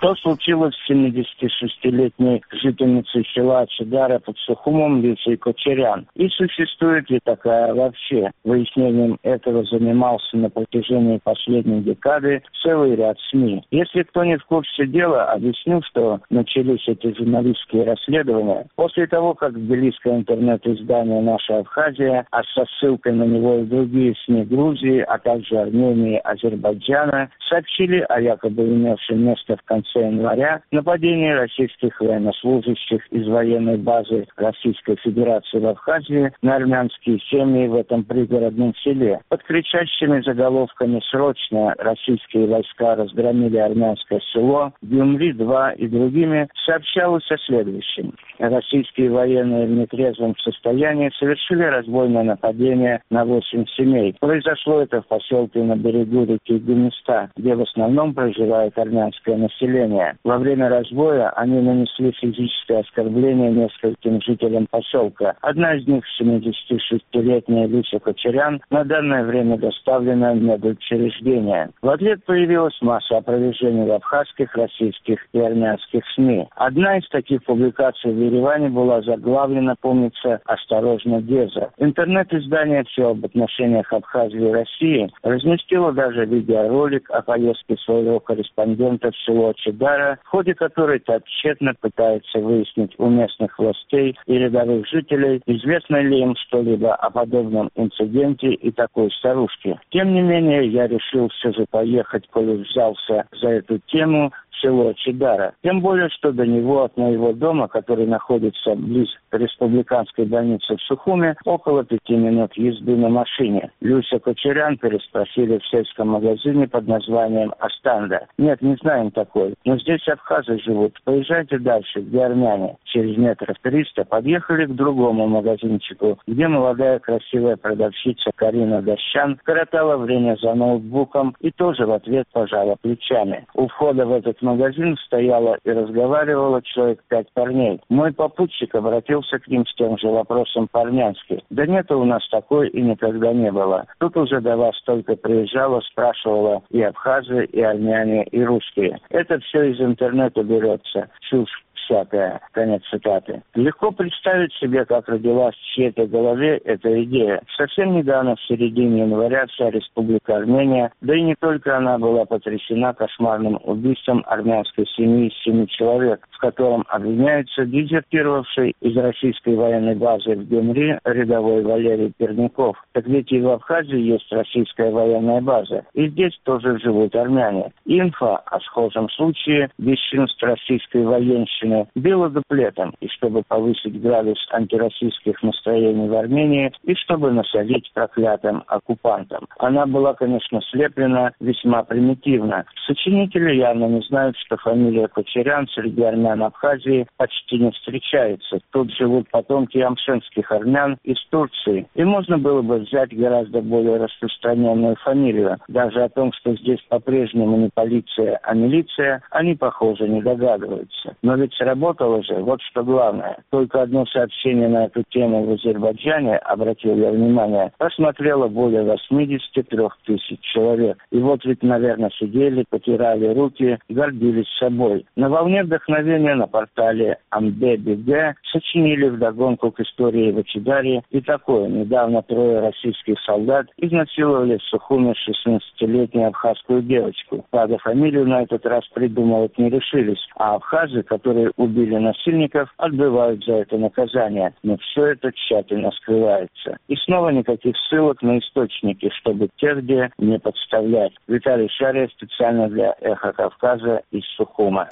Что случилось с 76-летней жительницей села Чидара под Сухумом Люсей Кочерян? И существует ли такая вообще? Выяснением этого занимался на протяжении последней декады целый ряд СМИ. Если кто не в курсе дела, объясню, что начались эти журналистские расследования после того, как тбилисское интернет-издание «Наша Абхазия», а со ссылкой на него и другие СМИ Грузии, а также Армении, Азербайджана, сообщили о якобы имевшем место в конце января нападении российских военнослужащих из военной базы Российской Федерации в Абхазии на армянские семьи в этом пригородном селе. Под кричащими заголовками «Срочно российские войска разгромили армянское село», «Гюмри-2» и другими сообщалось о следующем. Российские военные в нетрезвом состоянии совершили разбойное нападение на 8 семей. Произошло это в поселке на берегу реки Гумиста, где в основном проживает армянское население. Во время разбоя они нанесли физическое оскорбление нескольким жителям поселка. Одна из них, 76-летняя Люся Кочерян, на данное время доставлена в медучреждение. В ответ появилась масса опровержений в абхазских, российских и армянских СМИ. Одна из таких публикаций в Ереване была заглавлена, помнится, «Осторожно, Геза». Интернет-издание «Все об отношениях Абхазии и России» разместило даже видеоролик о поездке своего корреспондента в село Чидара, в ходе которой тот тщетно пытается выяснить у местных властей и рядовых жителей, известно ли им что-либо о подобном инциденте и такой старушке. Тем не менее, я решил все же поехать, коли взялся за эту тему, село Чидара. Тем более, что до него от моего дома, который находится близ республиканской больницы в Сухуме, около 5 минут езды на машине. Люся Кочерян переспросили в сельском магазине под названием «Астанда». Нет, не знаем такой. Но здесь абхазы живут. Поезжайте дальше, где армяне. Через метров 300 подъехали к другому магазинчику, где молодая красивая продавщица Карина Дощан коротала время за ноутбуком и тоже в ответ пожала плечами. У входа в этот магазин стояло и разговаривало человек 5 парней. Мой попутчик обратился к ним с тем же вопросом по-армянски. Да нет у нас такой и никогда не было. Тут уже до вас только приезжала, спрашивала и абхазы, и армяне, и русские. Это все из интернета берется. Чушь всякая. Конец цитаты. Легко представить себе, как родилась в чьей-то голове эта идея. Совсем недавно, в середине января, вся Республика Армения, да и не только она, была потрясена кошмарным убийством армянской семьи из 7 человек, в котором обвиняется дезертировавший из российской военной базы в Гюмри рядовой Валерий Пермяков. Так ведь и в Абхазии есть российская военная база. И здесь тоже живут армяне. Инфа о схожем случае бесчинств российской военщины била дуплетом, и чтобы повысить градус антироссийских настроений в Армении, и чтобы насолить проклятым оккупантам. Она была, конечно, слеплена весьма примитивно. Сочинители явно не знают, что фамилия Кочерян среди армян Абхазии почти не встречается. Тут живут потомки амшенских армян из Турции. И можно было бы взять гораздо более распространенную фамилию. Даже о том, что здесь по-прежнему не полиция, а милиция, они, похоже, не догадываются. Но ведь сработало же, вот что главное. Только одно сообщение на эту тему в Азербайджане, обратил я внимание, просмотрело более 83 тысяч человек. И вот ведь, наверное, сидели, потирали руки, гордились собой. На волне вдохновения на портале Амбе-Биге сочинили вдогонку к истории в Чидаре и такое. Недавно 3 российских солдат изнасиловали в Сухуме 16-летнюю абхазскую девочку. Правда, фамилию на этот раз придумывать не решились, а абхазы, которые убили насильников, отбывают за это наказание. Но все это тщательно скрывается. И снова никаких ссылок на источники, чтобы тех, где не подставлять. Виталий Шария специально для «Эхо Кавказа» из Сухума.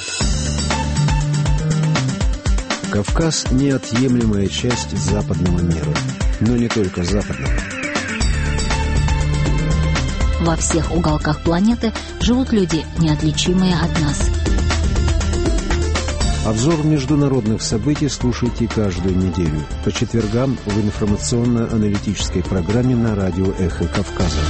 Кавказ – неотъемлемая часть западного мира. Но не только западного. Во всех уголках планеты живут люди, неотличимые от нас. Обзор международных событий слушайте каждую неделю по четвергам в информационно-аналитической программе на радио «Эхо Кавказа».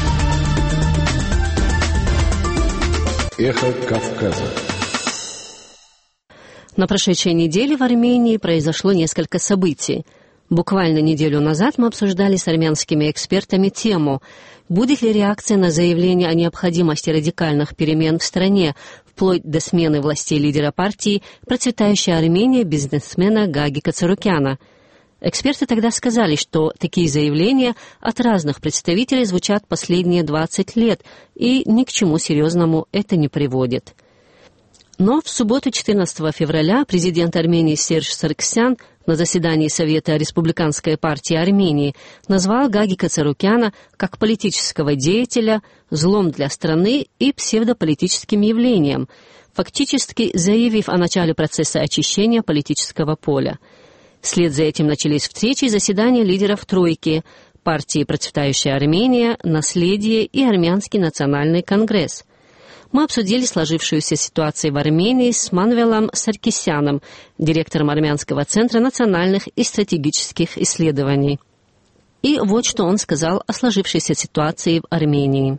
«Эхо Кавказа». На прошедшей неделе в Армении произошло несколько событий. Буквально неделю назад мы обсуждали с армянскими экспертами тему, будет ли реакция на заявление о необходимости радикальных перемен в стране, вплоть до смены властей лидера партии «Процветающая Армения» бизнесмена Гаги Кацарукяна. Эксперты тогда сказали, что такие заявления от разных представителей звучат последние 20 лет, и ни к чему серьезному это не приводит. Но в субботу 14 февраля президент Армении Серж Саркисян на заседании Совета Республиканской партии Армении назвал Гаги Кацарукяна как политического деятеля злом для страны и псевдополитическим явлением, фактически заявив о начале процесса очищения политического поля. Вслед за этим начались встречи и заседания лидеров тройки – партии «Процветающая Армения», «Наследие» и Армянский национальный конгресс. Мы обсудили сложившуюся ситуацию в Армении с Манвелом Саркисяном, директором Армянского центра национальных и стратегических исследований. И вот что он сказал о сложившейся ситуации в Армении.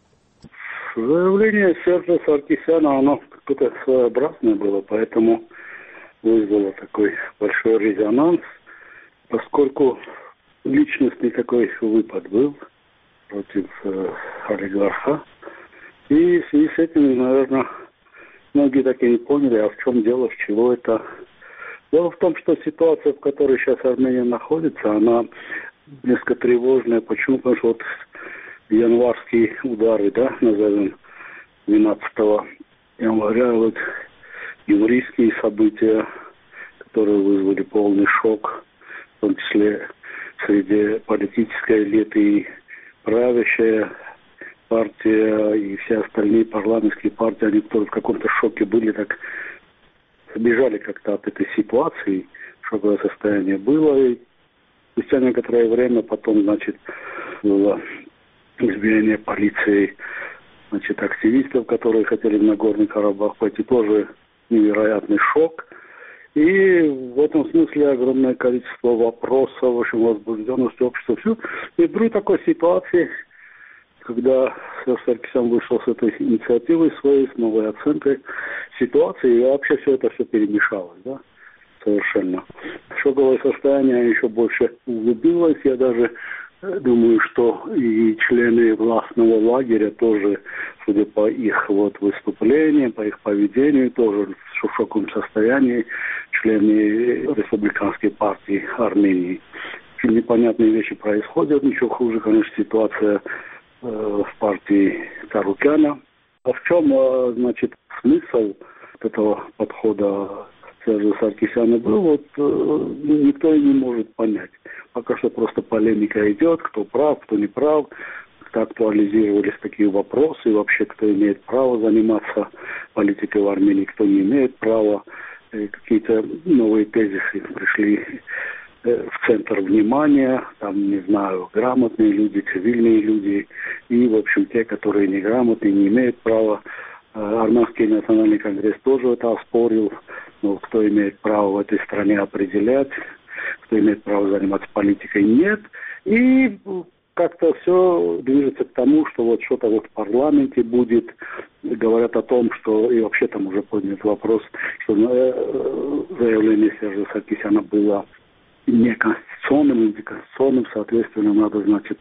Заявление Сержа Саркисяна, оно какое-то своеобразное было, поэтому вызвало такой большой резонанс, поскольку личностный такой выпад был против олигарха. И в связи с этим, наверное, многие так и не поняли, а в чем дело, с чего это. Дело в том, что ситуация, в которой сейчас Армения находится, она несколько тревожная. Почему? Потому что вот январские удары, да, назовем, 12 января, вот еврейские события, которые вызвали полный шок, в том числе среди политической элиты и правящая партия и все остальные парламентские партии, они тоже в каком-то шоке были, так бежали как-то от этой ситуации, шоковое состояние было, и спустя некоторое время потом, значит, было избиение полицией, значит, активистов, которые хотели в Нагорный Карабах пойти, тоже невероятный шок. И в этом смысле огромное количество вопросов, в общем, возбужденность общества, все. И вдруг такой ситуации, когда Серж Саркисян вышел с этой инициативой своей, с новой оценкой ситуации, и вообще все это все перемешалось, да, совершенно. Шоковое состояние еще больше углубилось. Я даже думаю, что и члены властного лагеря тоже, судя по их вот выступлениям, по их поведению, тоже в шоковом состоянии, члены Республиканской партии Армении. Очень непонятные вещи происходят. Ничего хуже, конечно, ситуация в партии Царукяна. А в чем, значит, смысл этого подхода Сержа Саркисяна был, вот никто и не может понять. Пока что просто полемика идет, кто прав, кто не прав, как актуализировались такие вопросы, и вообще кто имеет право заниматься политикой в Армении, кто не имеет права. И какие-то новые тезисы пришли в центр внимания, там, не знаю, грамотные люди, цивильные люди, и, в общем, те, которые неграмотные, не имеют права. Армянский национальный конгресс тоже это оспорил, но кто имеет право в этой стране определять, кто имеет право заниматься политикой, нет. И как-то все движется к тому, что вот что-то вот в парламенте будет, говорят о том, что, и вообще там уже поднят вопрос, что заявление Сержа Саркисяна было неконституционным, антиконституционным, соответственно, надо, значит,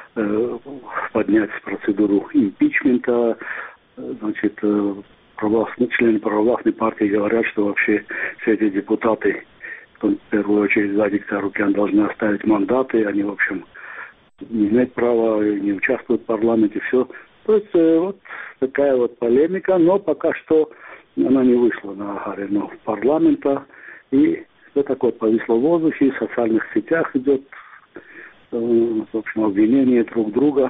поднять процедуру импичмента, значит, члены православной партии говорят, что вообще все эти депутаты, в первую очередь Гаги Царукян, должны оставить мандаты, они, в общем, не имеют права, не участвуют в парламенте, все. То есть вот такая вот полемика, но пока что она не вышла на арену парламента, и вот такое повисло в воздухе, в социальных сетях идет, в общем, обвинение друг друга.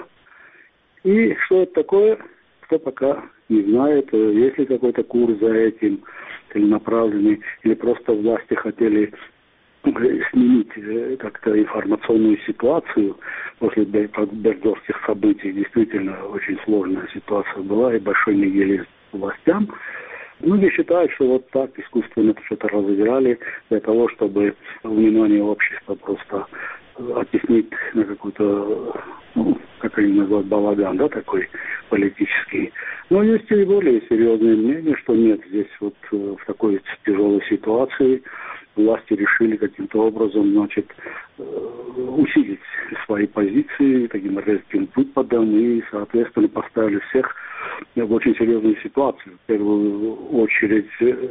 И что это такое, кто пока не знает, есть ли какой-то курс за этим, или направленный, или просто власти хотели сменить как-то информационную ситуацию после бердорских событий. Действительно, очень сложная ситуация была, и большой нигилизм властям. Многие считают, что вот так искусственно что-то разыграли для того, чтобы внимание общества просто оттеснить на какой-то, ну, как они называют, балаган, да, такой политический. Но есть и более серьезные мнения, что нет, здесь вот в такой тяжелой ситуации власти решили каким-то образом, значит, усилить свои позиции таким резким выпадом и, соответственно, поставили всех в очень серьезную ситуацию. В первую очередь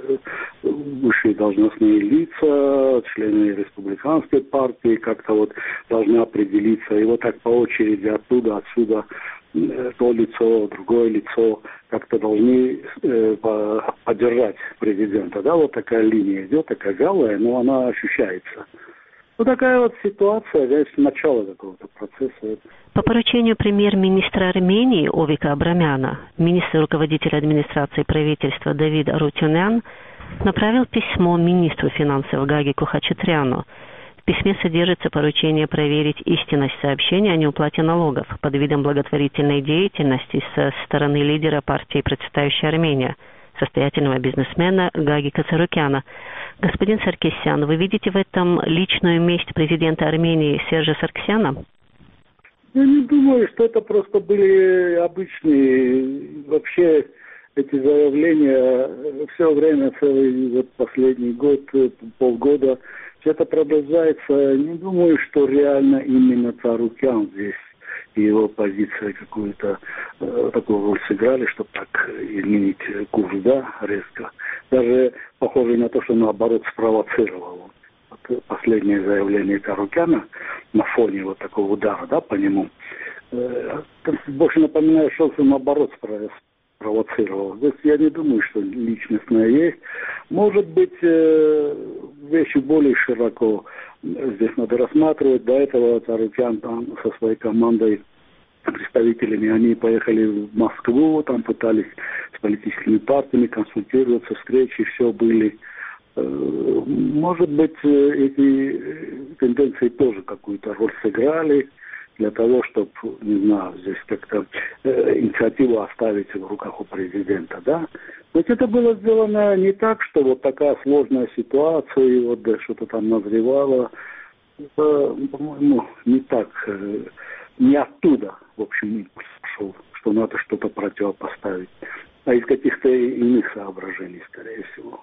высшие должностные лица, члены республиканской партии как-то вот должны определиться. И вот так по очереди оттуда, отсюда то лицо, другое лицо как-то должны поддержать президента. Да, вот такая линия идет, такая вялая, но она ощущается. Вот такая вот ситуация, здесь начало какого-то процесса. По поручению премьер-министра Армении Овика Абрамяна, министр руководителя администрации правительства Давид Арутюнян направил письмо министру финансов Гагику Хачатряну. В письме содержится поручение проверить истинность сообщения о неуплате налогов под видом благотворительной деятельности со стороны лидера партии «Процветающая Армения», состоятельного бизнесмена Гагика Царукяна. Господин Саркисян, вы видите в этом личную месть президента Армении Сержа Саркисяна? Я не думаю, что это просто были обычные, вообще эти заявления все время, целый вот последний год, полгода, все это продолжается. Не думаю, что реально именно Царукян здесь и его позиция какую-то такую роль сыграли, чтобы так изменить курс, да, резко. Даже похоже на то, что наоборот спровоцировал. Вот последнее заявление Царукяна на фоне вот такого удара, да, по нему, больше напоминает, что он наоборот спровоцировал. Здесь я не думаю, что личностное есть. Может быть, вещи более широко здесь надо рассматривать. До этого Царукян там со своей командой, представителями, они поехали в Москву, там пытались с политическими партиями консультироваться, встречи, все были. Может быть, эти тенденции тоже какую-то роль сыграли для того, чтобы, не знаю, здесь как-то инициативу оставить в руках у президента, да. Ведь это было сделано не так, что вот такая сложная ситуация, и вот да, что-то там назревало. Это, по-моему, не так, не оттуда, в общем, импульс пошел, что надо что-то противопоставить, а из каких-то иных соображений, скорее всего.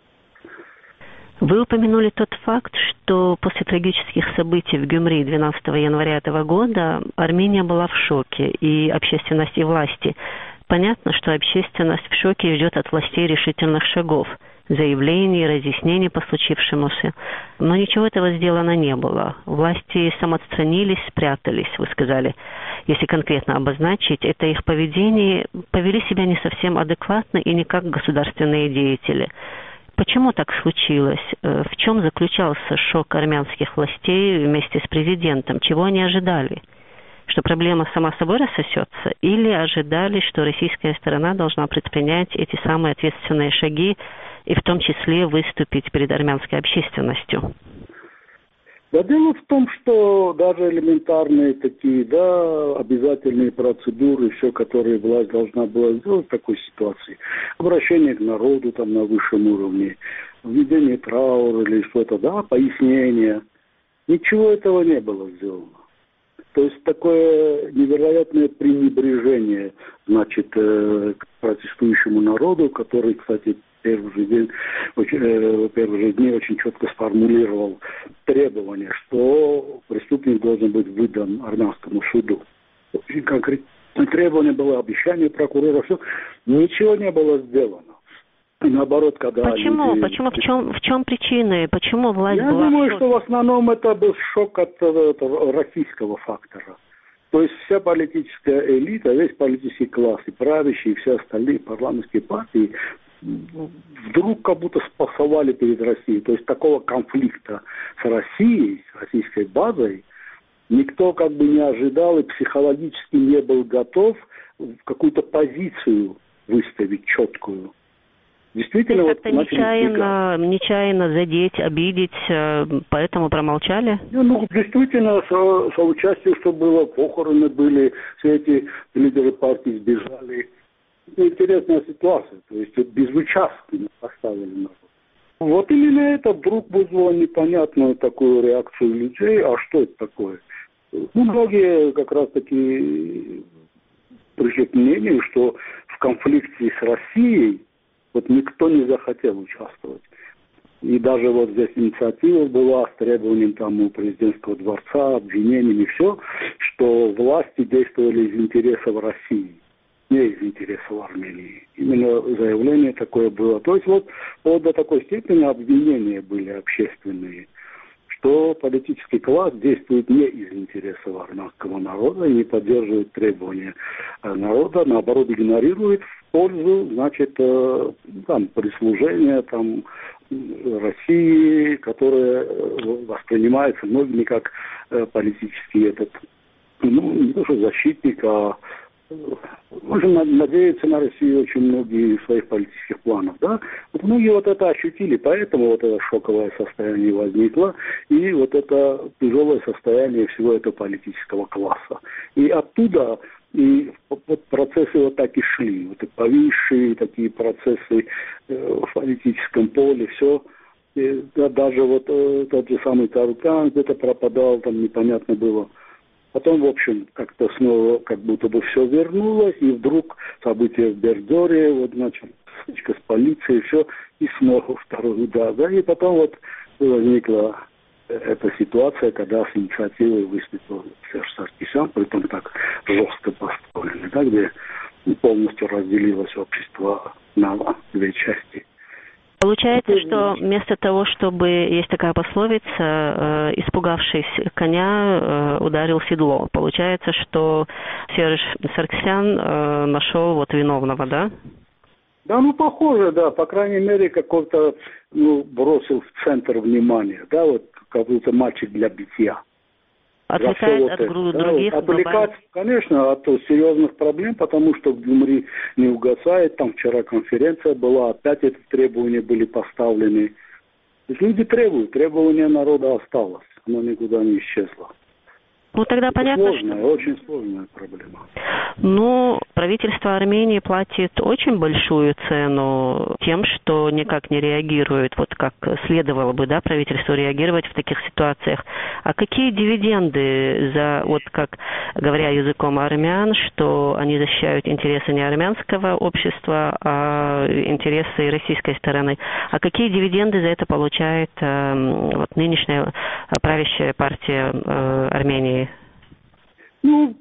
Вы упомянули тот факт, что после трагических событий в Гюмри 12 января этого года Армения была в шоке, и общественность, и власти. Понятно, что общественность в шоке и ждет от властей решительных шагов, заявлений, разъяснений по случившемуся. Но ничего этого сделано не было. Власти самоотстранились, спрятались, вы сказали. Если конкретно обозначить, это их поведение, повели себя не совсем адекватно и не как государственные деятели. Почему так случилось? В чем заключался шок армянских властей вместе с президентом? Чего они ожидали? Что проблема сама собой рассосется? Или ожидали, что российская сторона должна предпринять эти самые ответственные шаги и в том числе выступить перед армянской общественностью? Да, дело в том, что даже элементарные такие, да, обязательные процедуры, все, которые власть должна была сделать в такой ситуации, обращение к народу там на высшем уровне, введение траура или что-то, да, пояснение, ничего этого не было сделано. То есть такое невероятное пренебрежение, значит, к протестующему народу, который, кстати, в первый же день очень четко сформулировал требование, что преступник должен быть выдан армянскому суду. Очень конкретное требование было, обещание прокурора, все. Ничего не было сделано. И наоборот, когда Почему? люди... Почему? В чем причины? Почему власть Я была... думаю, что в основном это был шок от российского фактора. То есть вся политическая элита, весь политический класс, и правящие, и все остальные парламентские партии вдруг как будто спасовали перед Россией. То есть такого конфликта с Россией, с российской базой, никто как бы не ожидал и психологически не был готов в какую-то позицию выставить четкую. Действительно, вот как-то нечаянно задеть, обидеть, поэтому промолчали? Ну, действительно, соучастие, что было, похороны были, все эти лидеры партии сбежали. Интересная ситуация, то есть безучастно поставили народ. Вот именно это вдруг вызвало непонятную такую реакцию людей. А что это такое? Ну, многие как раз таки пришли к мнению, что в конфликте с Россией вот никто не захотел участвовать. И даже вот здесь инициатива была с требованием там у президентского дворца, обвинениями, все, что власти действовали из интересов России, не из интересов Армении. Именно заявление такое было. То есть вот до такой степени обвинения были общественные, что политический класс действует не из интересов армянского народа и не поддерживает требования народа, наоборот, игнорирует в пользу, значит, там, прислужения, там, России, которая воспринимается многими как политический этот, ну, не то что защитник, а можно надеяться на Россию очень многие из своих политических планов, да? Вот многие вот это ощутили, поэтому вот это шоковое состояние возникло, и вот это тяжелое состояние всего этого политического класса. И оттуда и вот процессы вот так и шли, вот и повисшие такие процессы в политическом поле, все. И, да, даже вот тот же самый Тарукян где-то пропадал, там непонятно было. Потом, в общем, как-то снова как будто бы все вернулось, и вдруг события в Бердоре, вот, значит, стычка с полицией, все, и снова второй удар, да, и потом вот возникла эта ситуация, когда с инициативой выступил Серж Саркисян, притом так жестко поставленный, да, где полностью разделилось общество на две части. Получается, что вместо того, чтобы, есть такая пословица, испугавшись коня, ударил седло. Получается, что Серж Саркисян нашел вот виновного, да? Да, ну, похоже, да. По крайней мере, какой-то, ну, бросил в центр внимания, да, вот как будто мальчик для битья. Отвлекает от других. Отвлекать, конечно, от серьезных проблем, потому что в Гюмри не угасает. Там вчера конференция была, опять эти требования были поставлены. То есть люди требуют, требование народа осталось, оно никуда не исчезло. Ну, тогда это понятно, сложная, что... очень сложная проблема. Ну, правительство Армении платит очень большую цену тем, что никак не реагирует, вот как следовало бы, да, правительству реагировать в таких ситуациях. А какие дивиденды за, вот как говоря языком армян, что они защищают интересы не армянского общества, а интересы российской стороны? А какие дивиденды за это получает вот нынешняя правящая партия Армении? Ну,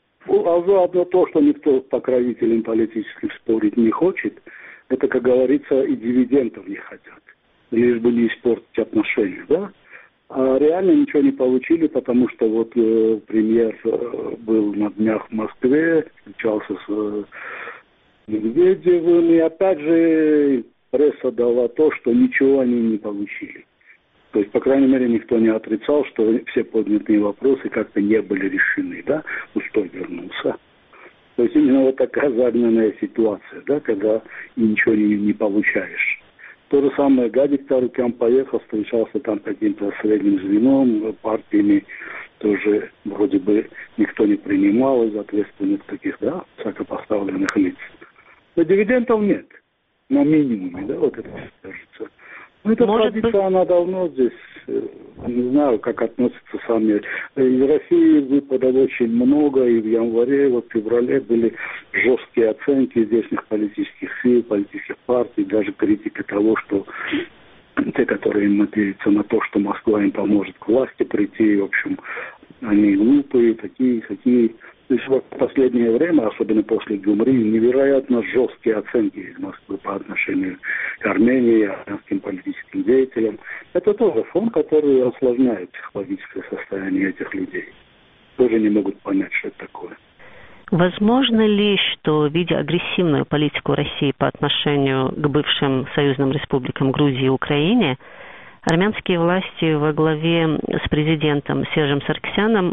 одно то, что никто с покровителем политических спорить не хочет, это, как говорится, и дивидендов не хотят, лишь бы не испортить отношения, да? А реально ничего не получили, потому что вот премьер был на днях в Москве, встречался с Медведевым, и опять же пресса дала то, что ничего они не получили. То есть, по крайней мере, никто не отрицал, что все поднятые вопросы как-то не были решены, да, пустой вернулся. То есть именно вот такая загнанная ситуация, да, когда ничего не получаешь. То же самое Гадик Тарукян поехал, встречался там каким-то средним звеном, партиями тоже вроде бы никто не принимал из ответственных таких, да, высокопоставленных лиц. Но дивидендов нет, на минимуме, да, вот это кажется. Ну, эта традиция, она давно здесь, не знаю, как относятся сами. Из России выпадов очень много, и в январе, вот в феврале были жесткие оценки здешних политических сил, политических партий, даже критика того, что те, которые надеются на то, что Москва им поможет к власти прийти, в общем, они глупые, такие. То есть в последнее время, особенно после Гюмри, невероятно жесткие оценки из Москвы по отношению к Армении, армянским политическим деятелям. Это тоже фон, который осложняет психологическое состояние этих людей. Тоже не могут понять, что это такое. Возможно ли, что, видя агрессивную политику России по отношению к бывшим союзным республикам Грузии и Украине, армянские власти во главе с президентом Сержем Саркисяном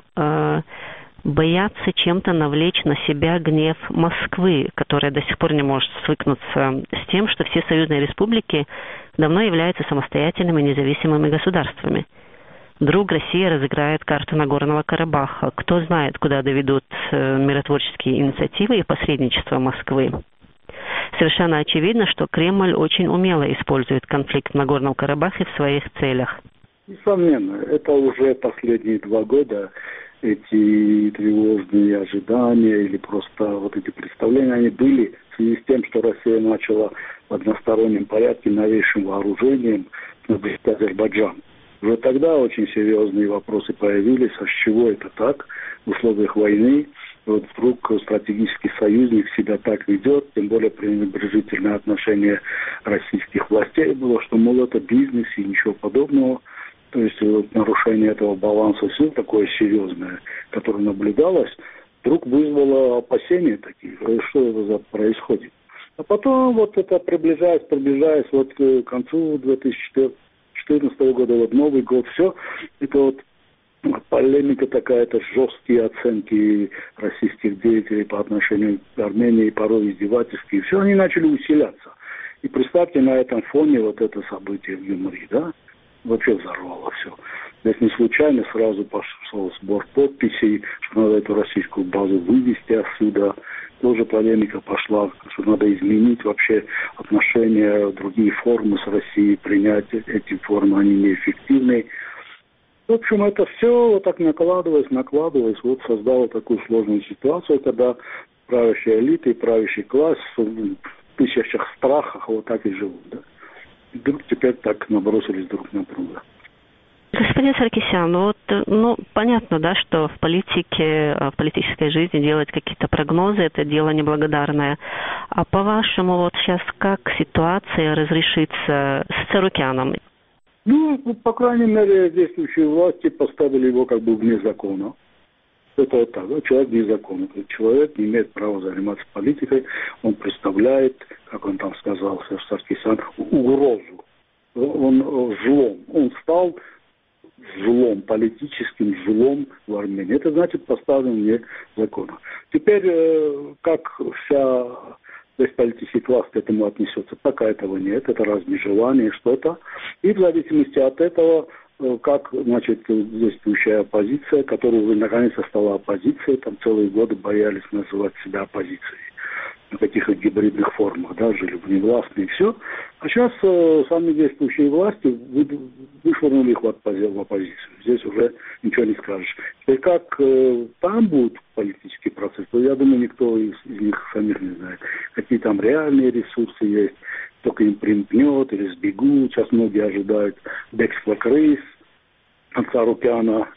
боятся чем-то навлечь на себя гнев Москвы, которая до сих пор не может свыкнуться с тем, что все союзные республики давно являются самостоятельными независимыми государствами? Вдруг Россия разыграет карту Нагорного Карабаха. Кто знает, куда доведут миротворческие инициативы и посредничество Москвы. Совершенно очевидно, что Кремль очень умело использует конфликт в Нагорном Карабахе в своих целях. Несомненно, это уже последние 2 года эти тревожные ожидания или просто вот эти представления, они были в связи с тем, что Россия начала в одностороннем порядке новейшим вооружением Азербайджан. Уже тогда очень серьезные вопросы появились, а с чего это так в условиях войны. Вот вдруг стратегический союзник себя так ведет, тем более пренебрежительное отношение российских властей было, что, мол, это бизнес и ничего подобного. То есть вот, нарушение этого баланса сил такое серьезное, которое наблюдалось, вдруг вызвало опасения такие, что это происходит. А потом вот это приближаясь вот к концу 2014 года, вот Новый год, все, это вот полемика такая, это жесткие оценки российских деятелей по отношению к Армении, порой издевательские, все, они начали усиляться. И представьте, на этом фоне вот это событие в Юмри, да, вообще взорвало все. Здесь не случайно сразу пошел сбор подписей, что надо эту российскую базу вывести отсюда. Тоже полемика пошла, что надо изменить вообще отношения, другие формы с Россией, принять эти формы, они неэффективны. В общем, это все вот так накладывалось, вот создало такую сложную ситуацию, когда правящая элита и правящий класс в тысячах страхах вот так и живут, да. И вдруг теперь так набросились друг на друга. Господин Саркисян, понятно, да, что в политике, в политической жизни делать какие-то прогнозы – это дело неблагодарное. А по-вашему, вот сейчас как ситуация разрешится с Царукяном? По крайней мере, действующие власти поставили его как бы вне закона. Это вот так, да, человек вне закона. Человек не имеет права заниматься политикой, он представляет, как он там сказал, Саркисян, угрозу. Он злом. Он стал злом, политическим злом в Армении. Это значит поставлен вне закона. Теперь, как весь политический класс к этому отнесется, пока этого нет, это размежевание, что-то. И в зависимости от этого, как, значит, действующая оппозиция, которая уже наконец-то стала оппозицией, там целые годы боялись называть себя оппозицией. В каких-то гибридных формах, да, жили вневластные и все. А сейчас сами действующие власти вышвырнули их в оппозицию. Здесь уже ничего не скажешь. Теперь как там будет политический процесс, то я думаю, никто из них самих не знает. Какие там реальные ресурсы есть, только им примкнет или сбегут. Сейчас многие ожидают бегства крыс от Царукяна.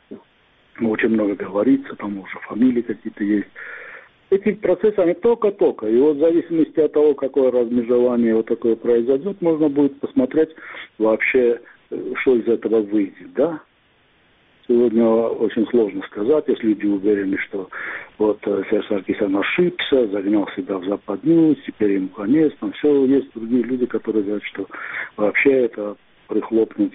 Очень много говорится, там уже фамилии какие-то есть. Эти процессы, они только-только. И вот в зависимости от того, какое размежевание вот такое произойдет, можно будет посмотреть вообще, что из этого выйдет, да? Сегодня очень сложно сказать, если люди уверены, что вот Серж Саркисян ошибся, загнал себя в западню, теперь ему конец, там все, есть другие люди, которые говорят, что вообще это прихлопнуть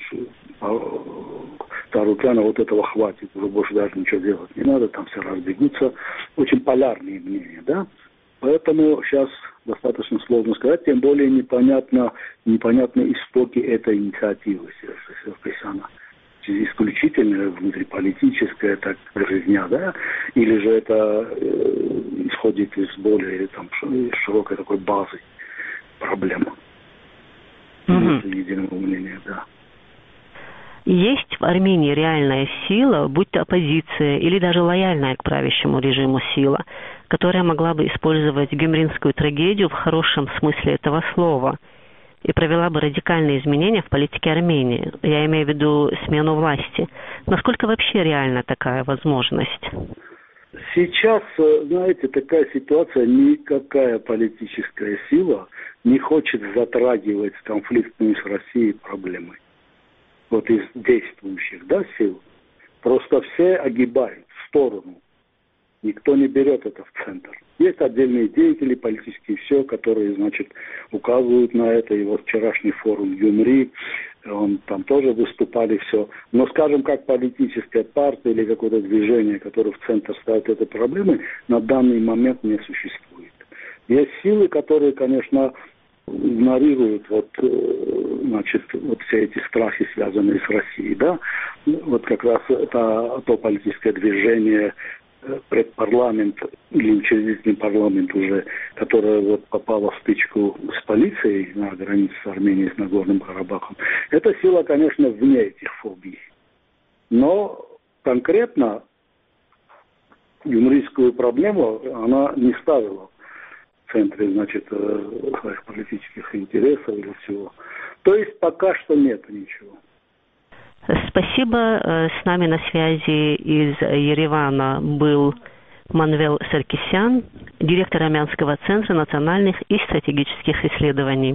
Царукяна, вот этого хватит, уже больше даже ничего делать не надо, там все разбегутся. Очень полярные мнения, да? Поэтому сейчас достаточно сложно сказать, тем более непонятны истоки этой инициативы Саркисяна. Исключительно внутриполитическая так жизня, да? Или же это исходит из более там, широкой такой базы проблемы. Единого мнения, да. Есть в Армении реальная сила, будь то оппозиция или даже лояльная к правящему режиму сила, которая могла бы использовать гюмринскую трагедию в хорошем смысле этого слова и провела бы радикальные изменения в политике Армении. Я имею в виду смену власти. Насколько вообще реальна такая возможность? Сейчас, знаете, такая ситуация, никакая политическая сила не хочет затрагивать конфликтную с Россией проблемы. Вот из действующих, да, сил. Просто все огибают в сторону. Никто не берет это в центр. Есть отдельные деятели политические, все, которые, значит, указывают на это. И вот вчерашний форум Юмри, он там тоже выступали, все. Но, скажем, как политическая партия или какое-то движение, которое в центр ставит этой проблемы, на данный момент не существует. Есть силы, которые, конечно, игнорируют значит, все эти страхи, связанные с Россией, да. Вот как раз это то политическое движение, предпарламент или учредительный парламент уже, которое вот попало в стычку с полицией на границе с Арменией, с Нагорным Карабахом, эта сила, конечно, вне этих фобий. Но конкретно юмрийскую проблему она не ставила в центре, значит, своих политических интересов или всего. То есть пока что нету ничего. Спасибо. С нами на связи из Еревана был Манвел Саркисян, директор Армянского центра национальных и стратегических исследований.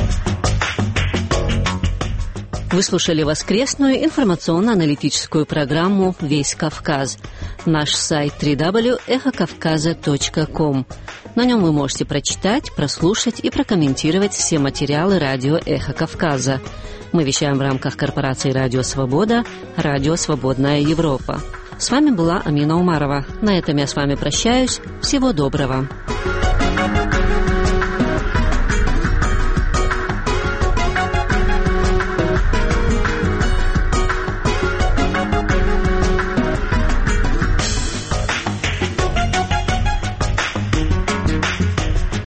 Вы слушали воскресную информационно-аналитическую программу «Весь Кавказ». Наш сайт www.эхокавказа.ком. На нем вы можете прочитать, прослушать и прокомментировать все материалы радио «Эхо Кавказа». Мы вещаем в рамках корпорации «Радио Свобода», «Радио Свободная Европа». С вами была Амина Умарова. На этом я с вами прощаюсь. Всего доброго.